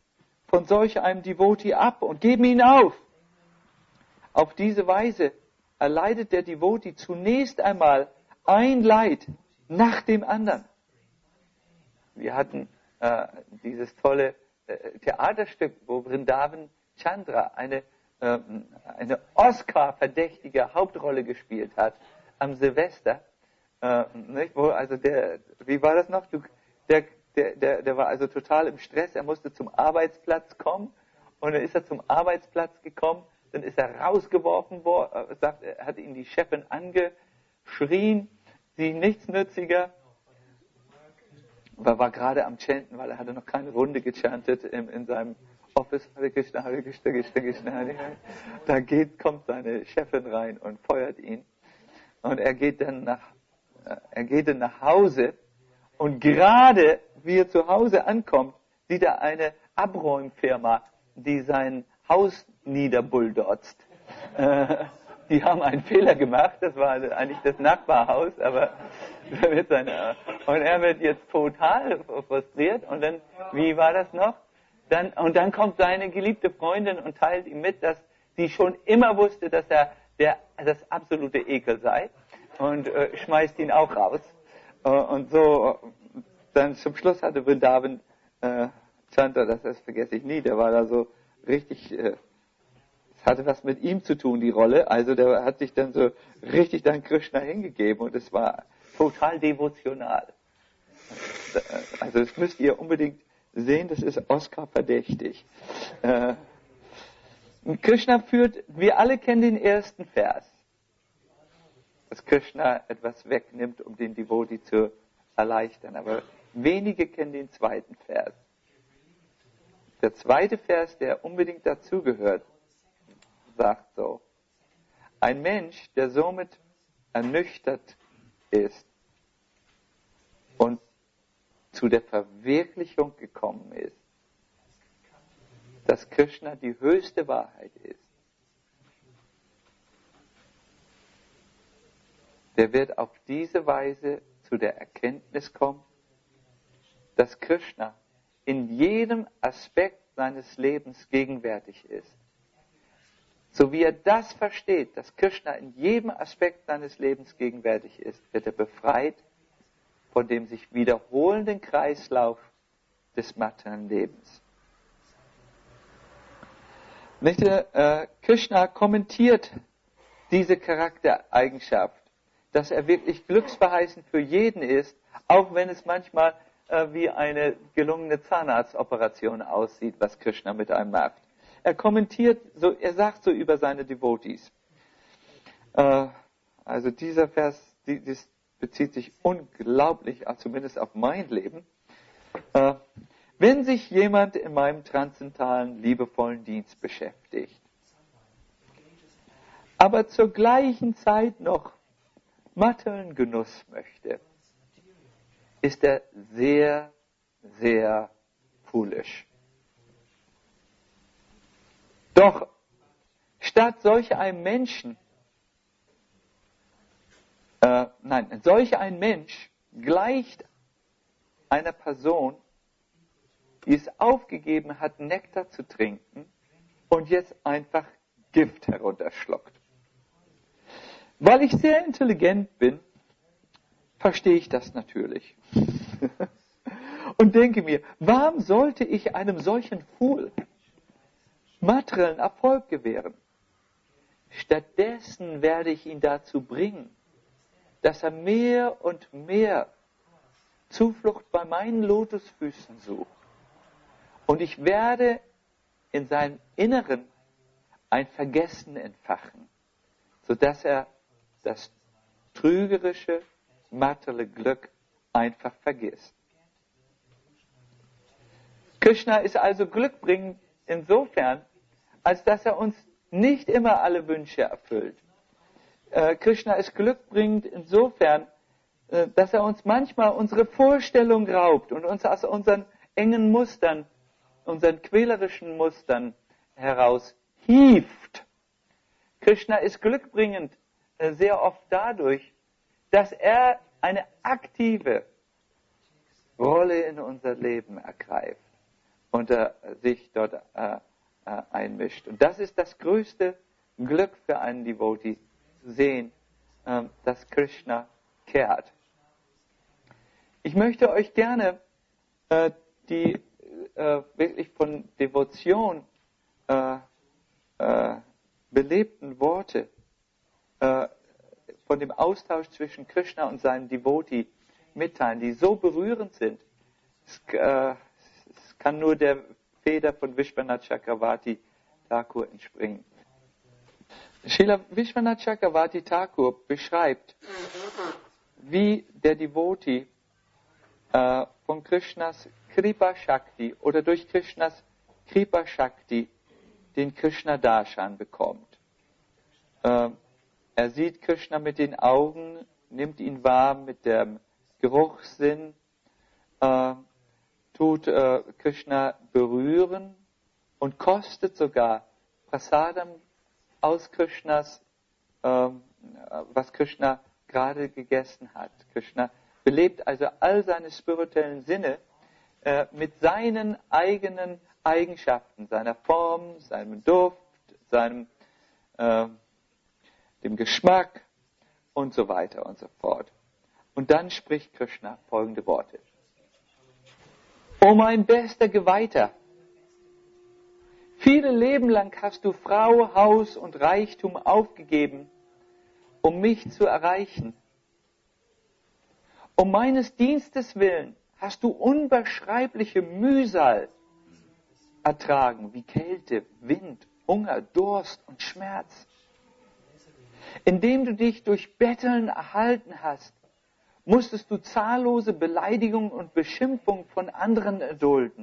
von solch einem Devotee ab und geben ihn auf. Auf diese Weise erleidet der Devotee zunächst einmal ein Leid nach dem anderen. Wir hatten dieses tolle Theaterstück, wo Vrindavan Chandra eine Oscar-verdächtige Hauptrolle gespielt hat am Silvester. Nicht? Wo also wie war das noch? Der war also total im Stress, er musste zum Arbeitsplatz kommen und dann ist er zum Arbeitsplatz gekommen, dann ist er rausgeworfen worden, hat ihn die Chefin angeschrien, sie nichtsnütziger, war gerade am Chanten, weil er hatte noch keine Runde gechantet in seinem Office. Da kommt seine Chefin rein und feuert ihn. Und er geht dann nach Hause. Und gerade wie er zu Hause ankommt, sieht er eine Abräumfirma, die sein Haus niederbulldotzt. Die haben einen Fehler gemacht, das war eigentlich das Nachbarhaus, aber und er wird jetzt total frustriert. Und dann, wie war das noch? Dann kommt seine geliebte Freundin und teilt ihm mit, dass sie schon immer wusste, dass er das absolute Ekel sei und schmeißt ihn auch raus. Und so, dann zum Schluss hatte Vrindavan Chandra, das vergesse ich nie, der war da so richtig, es hatte was mit ihm zu tun, die Rolle, also der hat sich dann so richtig dann Krishna hingegeben und es war total devotional. Also das müsst ihr unbedingt sehen, das ist Oscar verdächtig. Krishna führt, wir alle kennen den ersten Vers, dass Krishna etwas wegnimmt, um den Devotee zu erleichtern, aber wenige kennen den zweiten Vers. Der zweite Vers, der unbedingt dazugehört, sagt so: Ein Mensch, der somit ernüchtert ist und zu der Verwirklichung gekommen ist, dass Krishna die höchste Wahrheit ist, der wird auf diese Weise zu der Erkenntnis kommen, dass Krishna in jedem Aspekt seines Lebens gegenwärtig ist. So wie er das versteht, dass Krishna in jedem Aspekt seines Lebens gegenwärtig ist, wird er befreit von dem sich wiederholenden Kreislauf des materiellen Lebens. Krishna kommentiert diese Charaktereigenschaft, dass er wirklich glücksverheißend für jeden ist, auch wenn es manchmal wie eine gelungene Zahnarztoperation aussieht, was Krishna mit einem macht. Er kommentiert, er sagt so über seine Devotees. Also dieser Vers, das bezieht sich unglaublich, zumindest auf mein Leben. Wenn sich jemand in meinem transzendentalen, liebevollen Dienst beschäftigt, aber zur gleichen Zeit noch materiellen Genuss möchte, ist er sehr, sehr foolish. Doch statt solch einem Menschen, solch ein Mensch gleicht einer Person, die es aufgegeben hat, Nektar zu trinken und jetzt einfach Gift herunterschluckt. Weil ich sehr intelligent bin, verstehe ich das natürlich. Und denke mir, warum sollte ich einem solchen Fool materiellen Erfolg gewähren? Stattdessen werde ich ihn dazu bringen, dass er mehr und mehr Zuflucht bei meinen Lotusfüßen sucht. Und ich werde in seinem Inneren ein Vergessen entfachen, sodass er das trügerische, materielle Glück einfach vergisst. Krishna ist also glückbringend insofern, als dass er uns nicht immer alle Wünsche erfüllt. Krishna ist glückbringend insofern, dass er uns manchmal unsere Vorstellung raubt und uns aus unseren engen Mustern, unseren quälerischen Mustern heraushieft. Krishna ist glückbringend sehr oft dadurch, dass er eine aktive Rolle in unser Leben ergreift und sich dort einmischt. Und das ist das größte Glück für einen Devotee, zu sehen, dass Krishna kehrt. Ich möchte euch gerne die wirklich von Devotion belebten Worte von dem Austausch zwischen Krishna und seinem Devotee mitteilen, die so berührend sind. Es kann nur der Feder von Vishwanath Chakravarti Thakur entspringen. Srila Vishwanath Chakravarti Thakur beschreibt, wie der Devotee von Krishnas Kripa Shakti oder durch Krishnas Kripa Shakti den Krishna Darshan bekommt. Er sieht Krishna mit den Augen, nimmt ihn wahr mit dem Geruchssinn, tut Krishna berühren und kostet sogar Prasadam aus Krishnas, was Krishna gerade gegessen hat. Krishna belebt also all seine spirituellen Sinne mit seinen eigenen Eigenschaften, seiner Form, seinem Duft, dem Geschmack und so weiter und so fort. Und dann spricht Krishna folgende Worte. O mein bester Geweihter, viele Leben lang hast du Frau, Haus und Reichtum aufgegeben, um mich zu erreichen. Um meines Dienstes willen hast du unbeschreibliche Mühsal ertragen, wie Kälte, Wind, Hunger, Durst und Schmerz. Indem du dich durch Betteln erhalten hast, musstest du zahllose Beleidigungen und Beschimpfungen von anderen erdulden.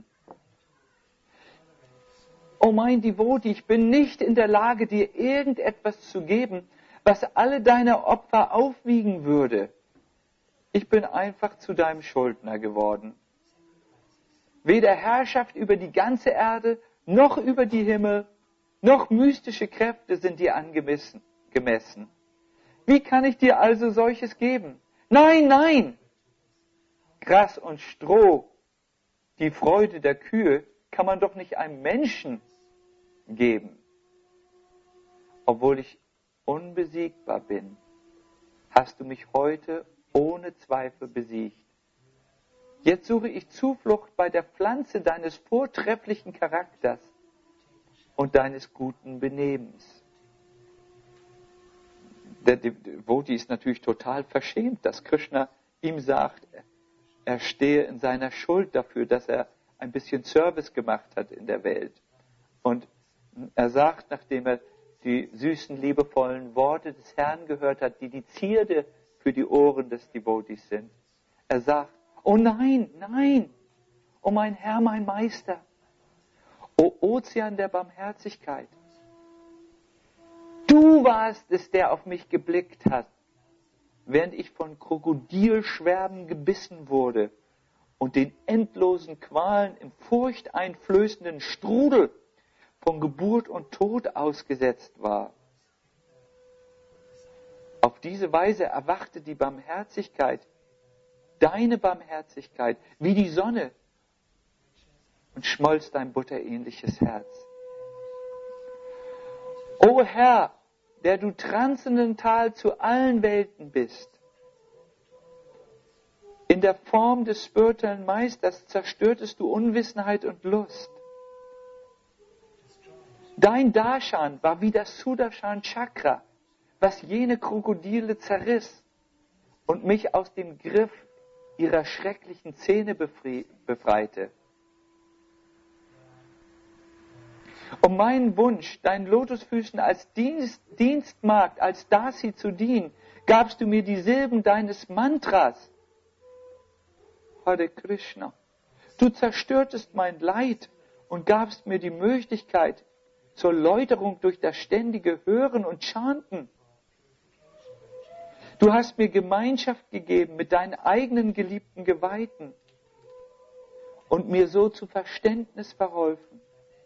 O mein Devotee, ich bin nicht in der Lage, dir irgendetwas zu geben, was alle deine Opfer aufwiegen würde. Ich bin einfach zu deinem Schuldner geworden. Weder Herrschaft über die ganze Erde, noch über die Himmel, noch mystische Kräfte sind dir angemessen. Wie kann ich dir also solches geben? Nein, nein! Gras und Stroh, die Freude der Kühe, kann man doch nicht einem Menschen geben. Obwohl ich unbesiegbar bin, hast du mich heute ohne Zweifel besiegt. Jetzt suche ich Zuflucht bei der Pflanze deines vortrefflichen Charakters und deines guten Benehmens. Der Devotee ist natürlich total verschämt, dass Krishna ihm sagt, er stehe in seiner Schuld dafür, dass er ein bisschen Service gemacht hat in der Welt. Und er sagt, nachdem er die süßen, liebevollen Worte des Herrn gehört hat, die die Zierde für die Ohren des Devotees sind, er sagt, oh nein, nein, oh mein Herr, mein Meister, o Ozean der Barmherzigkeit, du warst es, der auf mich geblickt hat, während ich von Krokodilschwärmen gebissen wurde und den endlosen Qualen im furchteinflößenden Strudel von Geburt und Tod ausgesetzt war. Auf diese Weise erwachte die Barmherzigkeit, deine Barmherzigkeit, wie die Sonne und schmolz dein butterähnliches Herz. O Herr, der du transzendental zu allen Welten bist, in der Form des spirituellen Meisters zerstörtest du Unwissenheit und Lust. Dein Darshan war wie das Sudarshan Chakra, was jene Krokodile zerriss und mich aus dem Griff ihrer schrecklichen Zähne befreite. Um meinen Wunsch, deinen Lotusfüßen als Dienstmagd, als Dasi zu dienen, gabst du mir die Silben deines Mantras. Hare Krishna, du zerstörtest mein Leid und gabst mir die Möglichkeit zur Läuterung durch das ständige Hören und Chanten. Du hast mir Gemeinschaft gegeben mit deinen eigenen geliebten Geweihten und mir so zu Verständnis verholfen.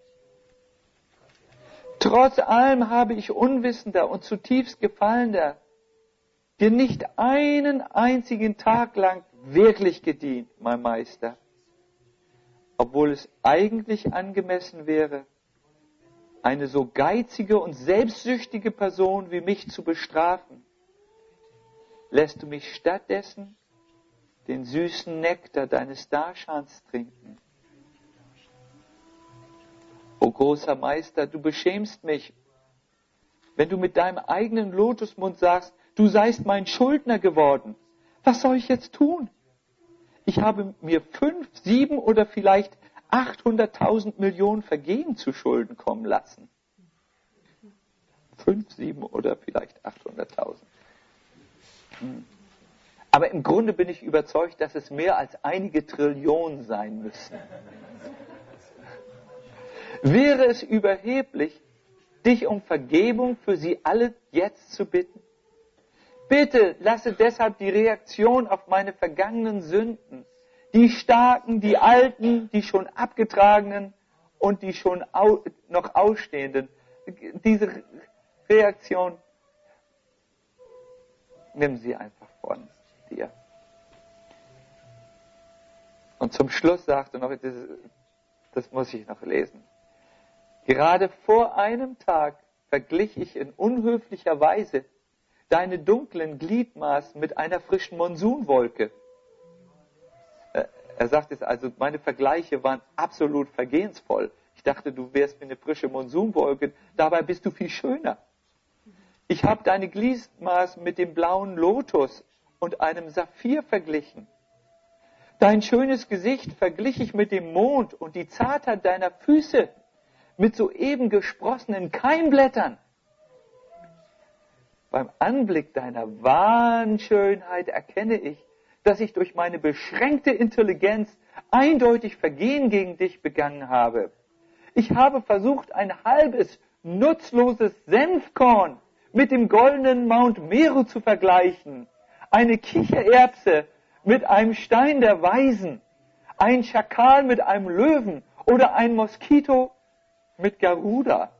Trotz allem habe ich unwissender und zutiefst gefallener dir nicht einen einzigen Tag lang wirklich gedient, mein Meister. obwohl es eigentlich angemessen wäre, eine so geizige und selbstsüchtige Person wie mich zu bestrafen, lässt du mich stattdessen den süßen Nektar deines Darschans trinken. O großer Meister, du beschämst mich, wenn du mit deinem eigenen Lotusmund sagst, du seist mein Schuldner geworden. Was soll ich jetzt tun? Ich habe mir 5, 7 oder vielleicht 800.000 Millionen Vergehen zu Schulden kommen lassen. 5, 7 oder vielleicht 800.000. Aber im Grunde bin ich überzeugt, dass es mehr als einige Trillionen sein müssen. Wäre es überheblich, dich um Vergebung für sie alle jetzt zu bitten? Bitte lasse deshalb die Reaktion auf meine vergangenen Sünden, die starken, die alten, die schon abgetragenen und die schon noch ausstehenden, diese Reaktion, nimm sie einfach von dir. Und zum Schluss sagte noch, das muss ich noch lesen. Gerade vor einem Tag verglich ich in unhöflicher Weise deine dunklen Gliedmaßen mit einer frischen Monsunwolke. Er sagt es also, meine Vergleiche waren absolut vergehensvoll. Ich dachte, du wärst wie eine frische Monsunwolke, dabei bist du viel schöner. Ich habe deine Gliedmaßen mit dem blauen Lotus und einem Saphir verglichen. Dein schönes Gesicht verglich ich mit dem Mond und die Zartheit deiner Füße mit soeben gesprossenen Keimblättern. Beim Anblick deiner wahren Schönheit erkenne ich, dass ich durch meine beschränkte Intelligenz eindeutig Vergehen gegen dich begangen habe. Ich habe versucht, ein halbes, nutzloses Senfkorn mit dem goldenen Mount Meru zu vergleichen, eine Kichererbse mit einem Stein der Weisen, ein Schakal mit einem Löwen oder ein Moskito mit Garuda.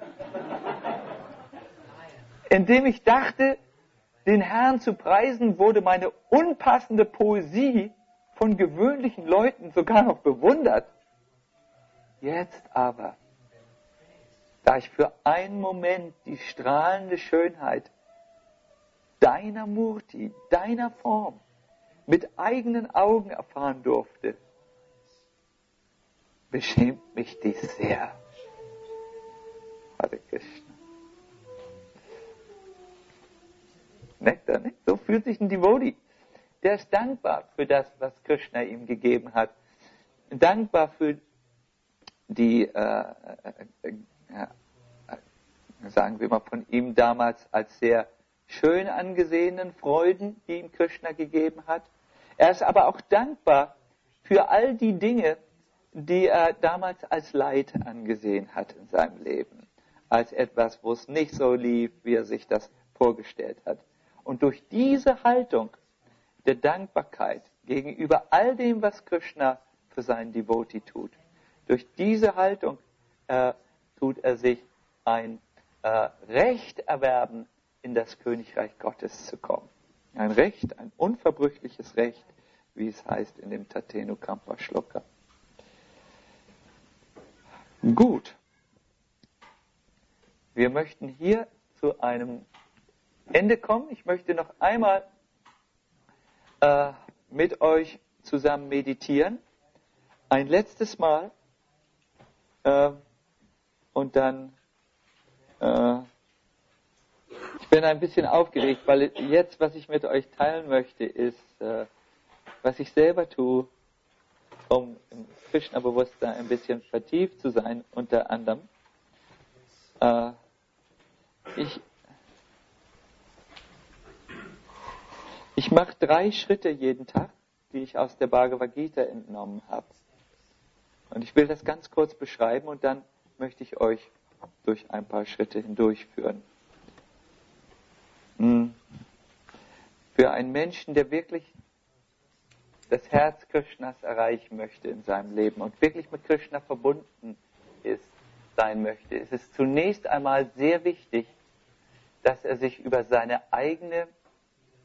Indem ich dachte, den Herrn zu preisen, wurde meine unpassende Poesie von gewöhnlichen Leuten sogar noch bewundert. Jetzt aber, da ich für einen Moment die strahlende Schönheit deiner Murti, deiner Form, mit eigenen Augen erfahren durfte, beschämt mich dies sehr. Hare Krishna. Nektar, nicht? So fühlt sich ein Devotee. Der ist dankbar für das, was Krishna ihm gegeben hat. Dankbar für die, sagen wir mal, von ihm damals als sehr schön angesehenen Freuden, die ihm Krishna gegeben hat. Er ist aber auch dankbar für all die Dinge, die er damals als Leid angesehen hat in seinem Leben. Als etwas, wo es nicht so lief, wie er sich das vorgestellt hat. Und durch diese Haltung der Dankbarkeit gegenüber all dem, was Krishna für seinen Devotee tut, durch diese Haltung tut er sich ein Recht erwerben, in das Königreich Gottes zu kommen. Ein Recht, ein unverbrüchliches Recht, wie es heißt in dem Tatenu Kampa Shloka. Gut. Wir möchten hier zu einem Ende kommen. Ich möchte noch einmal mit euch zusammen meditieren. Ein letztes Mal. Und dann ich bin ein bisschen aufgeregt, weil jetzt, was ich mit euch teilen möchte, ist, was ich selber tue, um im Krishna-Bewusstsein ein bisschen vertieft zu sein, unter anderem. Ich mache 3 Schritte jeden Tag, die ich aus der Bhagavad Gita entnommen habe. Und ich will das ganz kurz beschreiben und dann möchte ich euch durch ein paar Schritte hindurchführen. Für einen Menschen, der wirklich das Herz Krishnas erreichen möchte in seinem Leben und wirklich mit Krishna verbunden sein möchte, ist es zunächst einmal sehr wichtig, dass er sich über seine eigene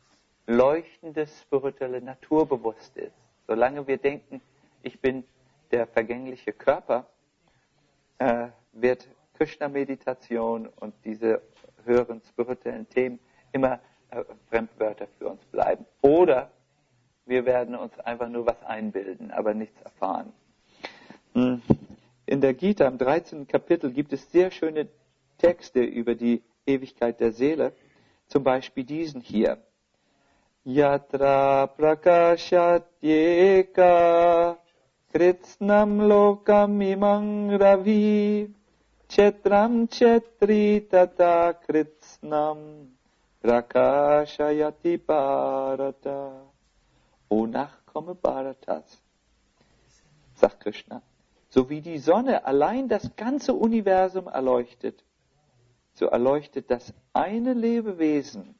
leuchtende spirituelle Natur bewusst ist. Solange wir denken, ich bin der vergängliche Körper, wird Krishna-Meditation und diese höheren spirituellen Themen immer Fremdwörter für uns bleiben. Oder wir werden uns einfach nur was einbilden, aber nichts erfahren. In der Gita, im 13. Kapitel, gibt es sehr schöne Texte über die Ewigkeit der Seele. Zum Beispiel diesen hier. Yatra prakashatyeka kritsnam lokam imang ravi chetram chetri tata kritsnam prakashayati bharata. O Nachkomme Bharatas, sagt Krishna, so wie die Sonne allein das ganze Universum erleuchtet, so erleuchtet das eine Lebewesen,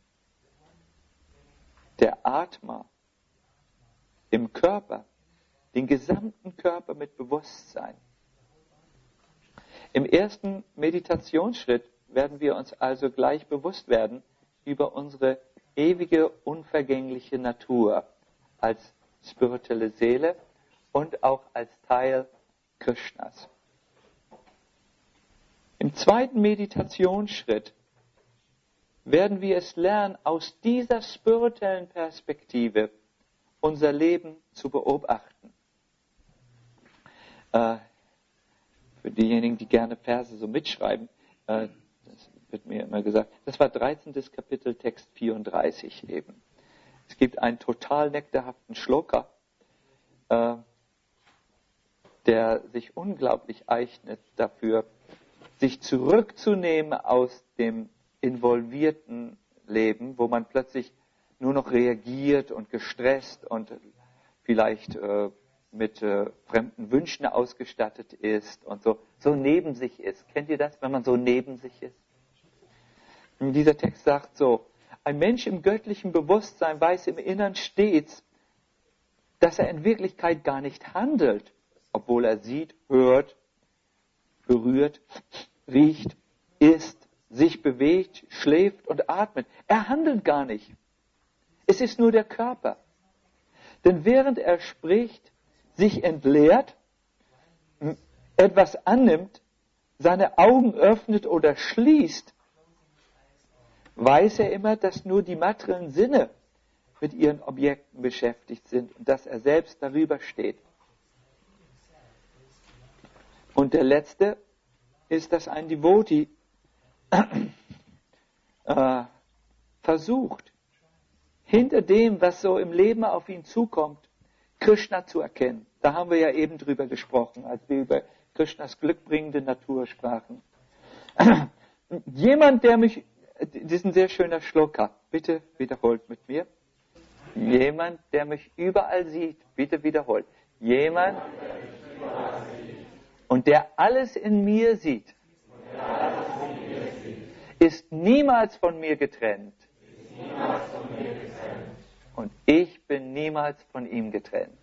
der Atma, im Körper, den gesamten Körper mit Bewusstsein. Im ersten Meditationsschritt werden wir uns also gleich bewusst werden über unsere ewige, unvergängliche Natur als spirituelle Seele und auch als Teil Krishnas. Im zweiten Meditationsschritt werden wir es lernen, aus dieser spirituellen Perspektive unser Leben zu beobachten. Für diejenigen, die gerne Verse so mitschreiben, das wird mir immer gesagt, das war 13. Kapitel, Text 34 eben. Es gibt einen total nektarhaften Shloka, der sich unglaublich eignet dafür, sich zurückzunehmen aus dem involvierten Leben, wo man plötzlich nur noch reagiert und gestresst und vielleicht mit fremden Wünschen ausgestattet ist und so neben sich ist. Kennt ihr das, wenn man so neben sich ist? Und dieser Text sagt so, ein Mensch im göttlichen Bewusstsein weiß im Innern stets, dass er in Wirklichkeit gar nicht handelt, obwohl er sieht, hört, berührt, riecht, isst, sich bewegt, schläft und atmet. Er handelt gar nicht. Es ist nur der Körper. Denn während er spricht, sich entleert, etwas annimmt, seine Augen öffnet oder schließt, weiß er immer, dass nur die materiellen Sinne mit ihren Objekten beschäftigt sind und dass er selbst darüber steht. Und der letzte ist, dass ein Devotee versucht, hinter dem, was so im Leben auf ihn zukommt, Krishna zu erkennen. Da haben wir ja eben drüber gesprochen, als wir über Krishnas glückbringende Natur sprachen. Jemand, der mich, das ist ein sehr schöner Shloka, bitte wiederholt mit mir. Jemand, der mich überall sieht, bitte wiederholt. Jemand, und der alles in mir sieht, ist niemals von mir getrennt. Und ich bin niemals von ihm getrennt.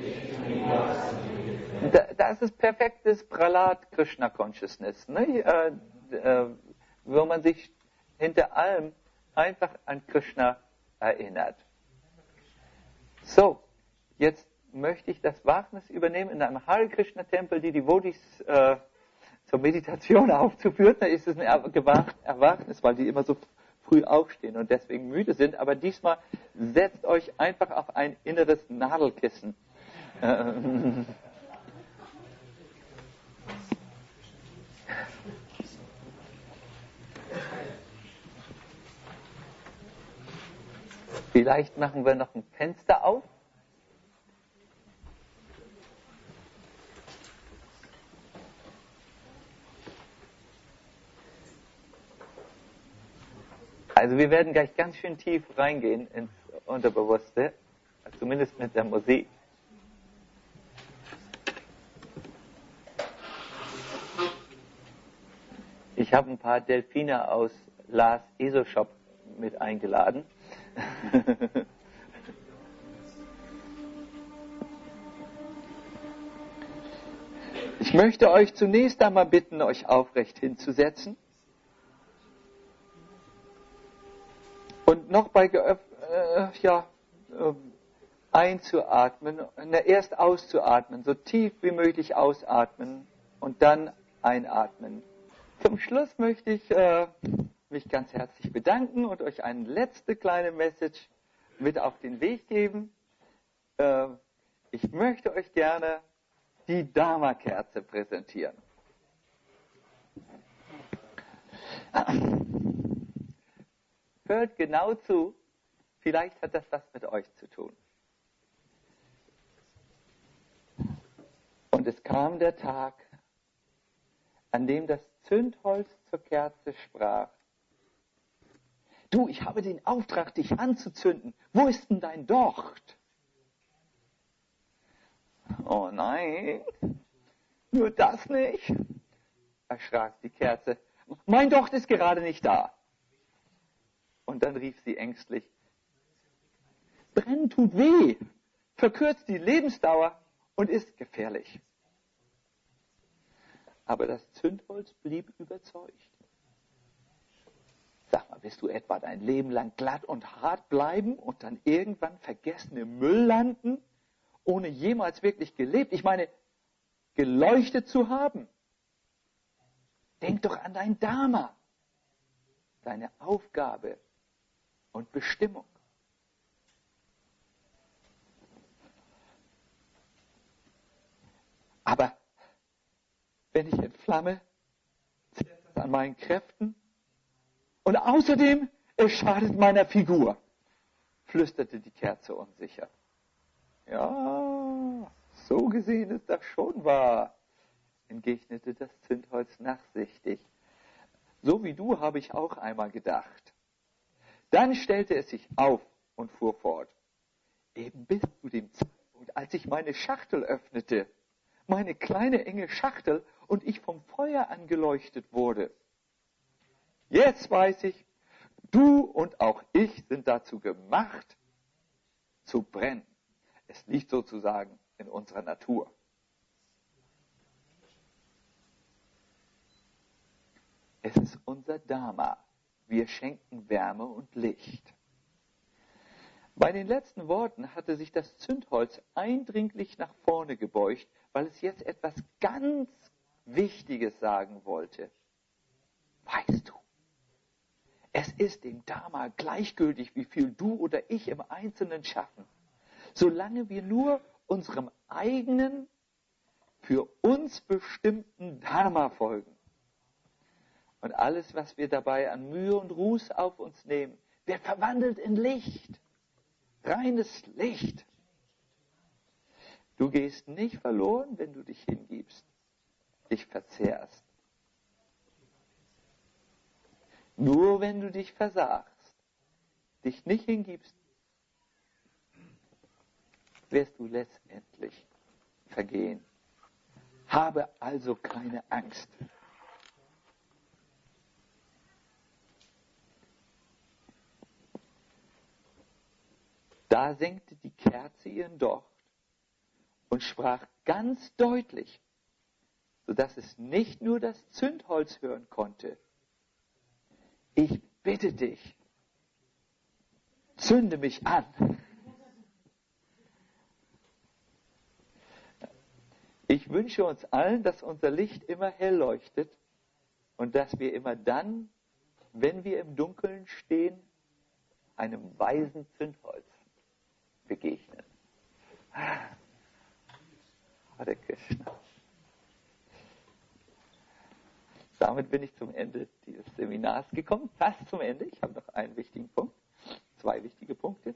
Das ist perfektes Prahlad Krishna Consciousness, ne? Wo man sich hinter allem einfach an Krishna erinnert. So, jetzt möchte ich das Wagnis übernehmen, in einem Hare Krishna Tempel die Devotees zur Meditation aufzuführen. Da ist es ein Wagnis, weil die immer so früh aufstehen und deswegen müde sind. Aber diesmal setzt euch einfach auf ein inneres Nadelkissen. Vielleicht machen wir noch ein Fenster auf. Also wir werden gleich ganz schön tief reingehen ins Unterbewusste, zumindest mit der Musik. Ich habe ein paar Delfine aus Lars ESO-Shop mit eingeladen. Ich möchte euch zunächst einmal bitten, euch aufrecht hinzusetzen. Und noch bei einzuatmen, erst auszuatmen, so tief wie möglich ausatmen und dann einatmen. Zum Schluss möchte ich mich ganz herzlich bedanken und euch eine letzte kleine Message mit auf den Weg geben. Ich möchte euch gerne die Dharma-Kerze präsentieren. Hört genau zu, vielleicht hat das was mit euch zu tun. Und es kam der Tag, an dem das Zündholz zur Kerze sprach: Du, ich habe den Auftrag, dich anzuzünden. Wo ist denn dein Docht? Oh nein, nur das nicht, erschrak die Kerze. Mein Docht ist gerade nicht da. Und dann rief sie ängstlich: Brennen tut weh, verkürzt die Lebensdauer und ist gefährlich. Aber das Zündholz blieb überzeugt. Sag mal, willst du etwa dein Leben lang glatt und hart bleiben und dann irgendwann vergessen im Müll landen, ohne jemals wirklich gelebt? Ich meine, geleuchtet zu haben. Denk doch an dein Dharma, deine Aufgabe und Bestimmung. Aber wenn ich entflamme, zehrt das an meinen Kräften. Und außerdem, es schadet meiner Figur, flüsterte die Kerze unsicher. Ja, so gesehen ist das schon wahr, entgegnete das Zündholz nachsichtig. So wie du habe ich auch einmal gedacht. Dann stellte es sich auf und fuhr fort. Eben bis zu dem Zeitpunkt, als ich meine Schachtel öffnete, meine kleine enge Schachtel, und ich vom Feuer angeleuchtet wurde. Jetzt weiß ich, du und auch ich sind dazu gemacht, zu brennen. Es liegt sozusagen in unserer Natur. Es ist unser Dharma. Wir schenken Wärme und Licht. Bei den letzten Worten hatte sich das Zündholz eindringlich nach vorne gebeugt, weil es jetzt etwas ganz Wichtiges sagen wollte. Weißt du, es ist dem Dharma gleichgültig, wie viel du oder ich im Einzelnen schaffen, solange wir nur unserem eigenen, für uns bestimmten Dharma folgen. Und alles, was wir dabei an Mühe und Ruß auf uns nehmen, wird verwandelt in Licht. Reines Licht. Du gehst nicht verloren, wenn du dich hingibst, dich verzehrst. Nur wenn du dich versagst, dich nicht hingibst, wirst du letztendlich vergehen. Habe also keine Angst. Da senkte die Kerze ihren Docht und sprach ganz deutlich, sodass es nicht nur das Zündholz hören konnte: Ich bitte dich, zünde mich an. Ich wünsche uns allen, dass unser Licht immer hell leuchtet und dass wir immer dann, wenn wir im Dunkeln stehen, einem weisen Zündholz begegnen. Hare Krishna. Damit bin ich zum Ende dieses Seminars gekommen, fast zum Ende. Ich habe noch einen wichtigen Punkt, 2 wichtige Punkte.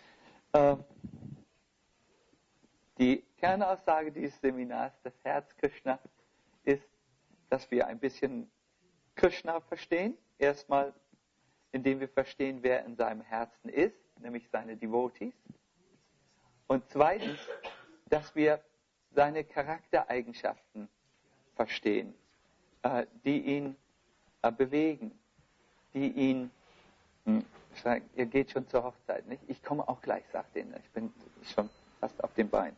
Die Kernaussage dieses Seminars, das Herz Krishna, ist, dass wir ein bisschen Krishna verstehen. Erstmal, indem wir verstehen, wer in seinem Herzen ist, nämlich seine Devotees. Und zweitens, dass wir seine Charaktereigenschaften verstehen, die ihn bewegen, die ihn, ihr geht schon zur Hochzeit, nicht? Ich komme auch gleich, sagt er. Ich bin schon fast auf dem Bein.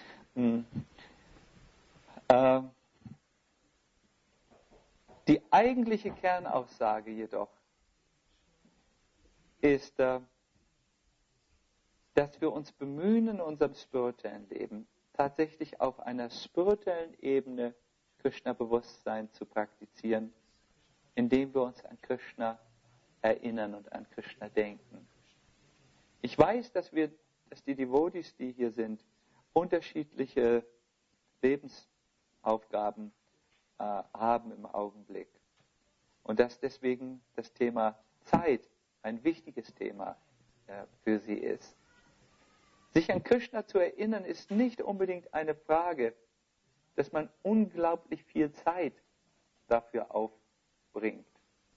Die eigentliche Kernaussage jedoch ist, dass wir uns bemühen, in unserem spirituellen Leben tatsächlich auf einer spirituellen Ebene Krishna-Bewusstsein zu praktizieren, indem wir uns an Krishna erinnern und an Krishna denken. Ich weiß, dass die Devotees, die hier sind, unterschiedliche Lebensaufgaben haben im Augenblick. Und dass deswegen das Thema Zeit ein wichtiges Thema für sie ist. Sich an Krishna zu erinnern, ist nicht unbedingt eine Frage, dass man unglaublich viel Zeit dafür aufbringt.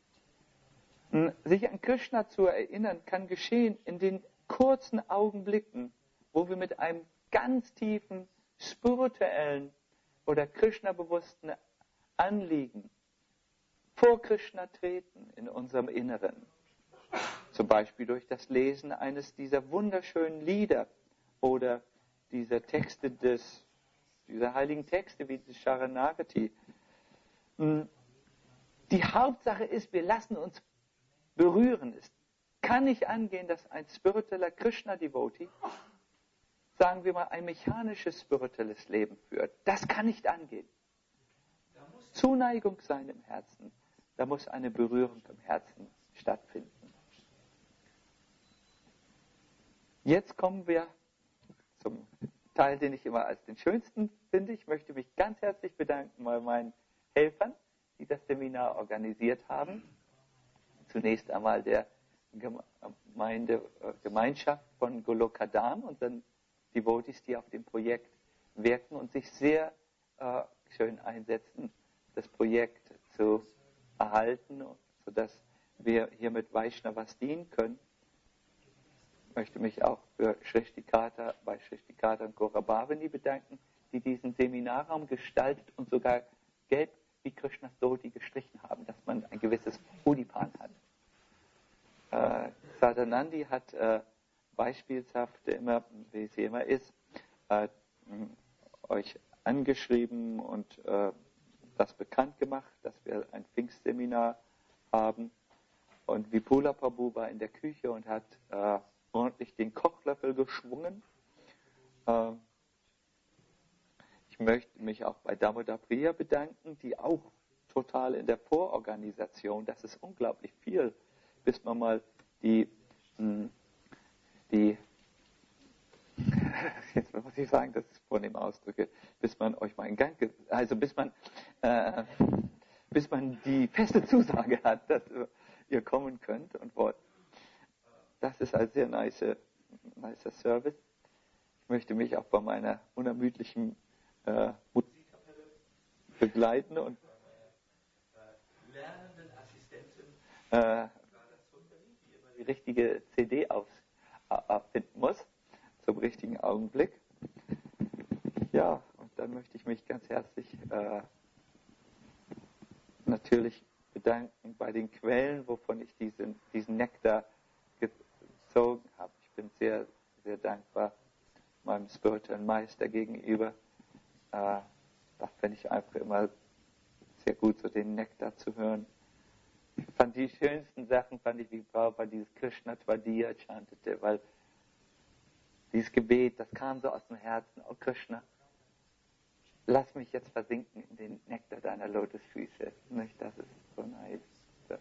Sich an Krishna zu erinnern, kann geschehen in den kurzen Augenblicken, wo wir mit einem ganz tiefen, spirituellen oder Krishna-bewussten Anliegen vor Krishna treten in unserem Inneren. Zum Beispiel durch das Lesen eines dieser wunderschönen Lieder oder dieser heiligen Texte wie die Sharanagati. Die Hauptsache ist, wir lassen uns berühren. Es kann nicht angehen, dass ein spiritueller Krishna-Devotee, sagen wir mal, ein mechanisches spirituelles Leben führt. Das kann nicht angehen. Da muss Zuneigung sein im Herzen. Da muss eine Berührung im Herzen stattfinden. Jetzt kommen wir zum Teil, den ich immer als den schönsten finde. Ich möchte mich ganz herzlich bedanken bei meinen Helfern, die das Seminar organisiert haben. Zunächst einmal der Gemeinschaft von Golokadam und dann Devotees, die auf dem Projekt wirken und sich sehr schön einsetzen, das Projekt zu erhalten, sodass wir hier mit Vaishnavas dienen können. Ich möchte mich auch bei Shrishtikata und Gaurabhavani bedanken, die diesen Seminarraum gestaltet und sogar gelb wie Krishnas Dhoti gestrichen haben, dass man ein gewisses Udipan hat. Sadanandi hat beispielshaft immer, wie sie immer ist, euch angeschrieben und das bekannt gemacht, dass wir ein Pfingstseminar haben. Und Vipula Prabhu war in der Küche und hat ordentlich den Kochlöffel geschwungen. Ich möchte mich auch bei Damodar Priya bedanken, die auch total in der Vororganisation, das ist unglaublich viel, bis man mal jetzt muss ich sagen, das ist vornehm Ausdrücke, bis man euch mal in Gang, also bis man die feste Zusage hat, dass ihr kommen könnt und wollt. Das ist ein sehr nicer Service. Ich möchte mich auch bei meiner unermüdlichen Musikkapelle begleiten und lernenden Assistentin die immer die richtige CD abfinden muss, zum richtigen Augenblick. Ja, und dann möchte ich mich ganz herzlich natürlich bedanken bei den Quellen, wovon ich diesen Nektar gezogen habe. Ich bin sehr, sehr dankbar meinem spirituellen Meister gegenüber. Das finde ich einfach immer sehr gut, so den Nektar zu hören. Ich fand die schönsten Sachen, wie Prabhupada dieses Krishna Tvadiya chantete, weil dieses Gebet, das kam so aus dem Herzen. Oh Krishna, lass mich jetzt versinken in den Nektar deiner Lotusfüße. Nicht, das ist so nice. Dann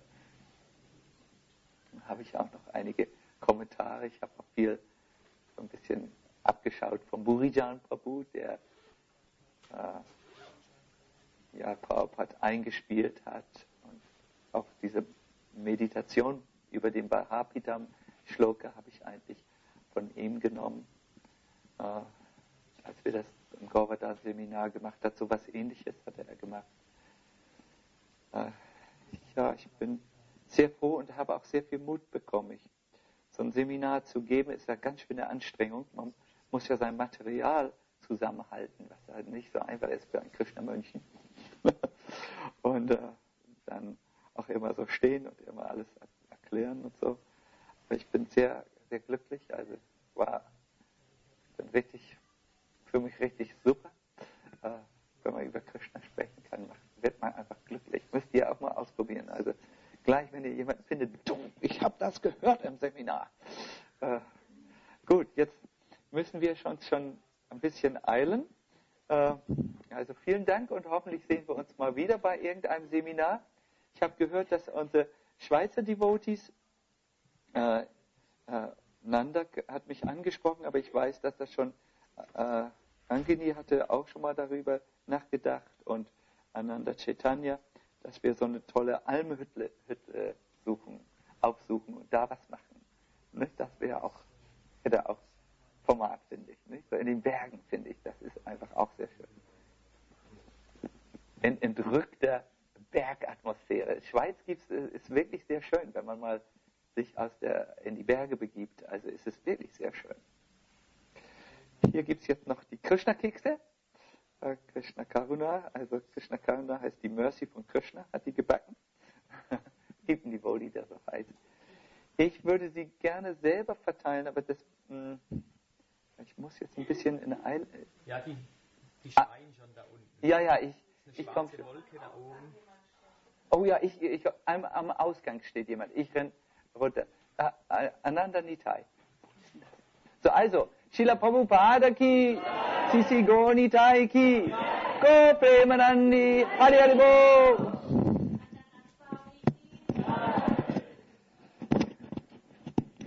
habe ich auch noch einige Kommentare. Ich habe auch viel so ein bisschen abgeschaut vom Burijan Prabhu, der Prabhupada eingespielt hat. Und auch diese Meditation über den Bhagavatam Shloka habe ich eigentlich von ihm genommen, als wir das im Govardhan-Seminar gemacht haben. So was Ähnliches hat er gemacht. Ich bin sehr froh und habe auch sehr viel Mut bekommen. So ein Seminar zu geben, ist ja ganz schön eine Anstrengung. Man muss ja sein Material zusammenhalten, was halt nicht so einfach ist für ein Krishnamönchen. Und dann auch immer so stehen und immer alles erklären und so. Aber ich bin sehr, sehr glücklich. Also für mich richtig super, wenn man über Krishna sprechen kann. Wird man einfach glücklich. Müsst ihr auch mal ausprobieren. Also gleich, wenn ihr jemanden findet, ich habe das gehört im Seminar. Gut, jetzt müssen wir schon ein bisschen eilen. Also vielen Dank und hoffentlich sehen wir uns mal wieder bei irgendeinem Seminar. Ich habe gehört, dass unsere Schweizer Devotees, Nanda hat mich angesprochen, aber ich weiß, dass das schon, Angini hatte auch schon mal darüber nachgedacht und Ananda Chaitanya, dass wir so eine tolle Almhütte aufsuchen und da was machen. Nicht? Das wäre auch Format, finde ich. Nicht? So in den Bergen, finde ich, das ist einfach auch sehr schön. In entrückter Bergatmosphäre. Schweiz ist wirklich sehr schön, wenn man mal sich in die Berge begibt. Also ist es wirklich sehr schön. Hier gibt es jetzt noch die Krishna-Kekse. Krishna Karuna, also Krishna Karuna heißt die Mercy von Krishna, hat die gebacken. Gibt ein Devotee, der so heißt. Ich würde sie gerne selber verteilen, aber ich muss jetzt ein bisschen in Eile.
Ja, die schreien schon da unten.
Ja,
ich komme. Eine Wolke da oben.
Oh ja, am Ausgang steht jemand. Ich renn runter. Ananda Nitai. So, also, Srila Prabhupada ki, Sisi Go Nitai ki, Go Premanandi, Hari Hari Bo.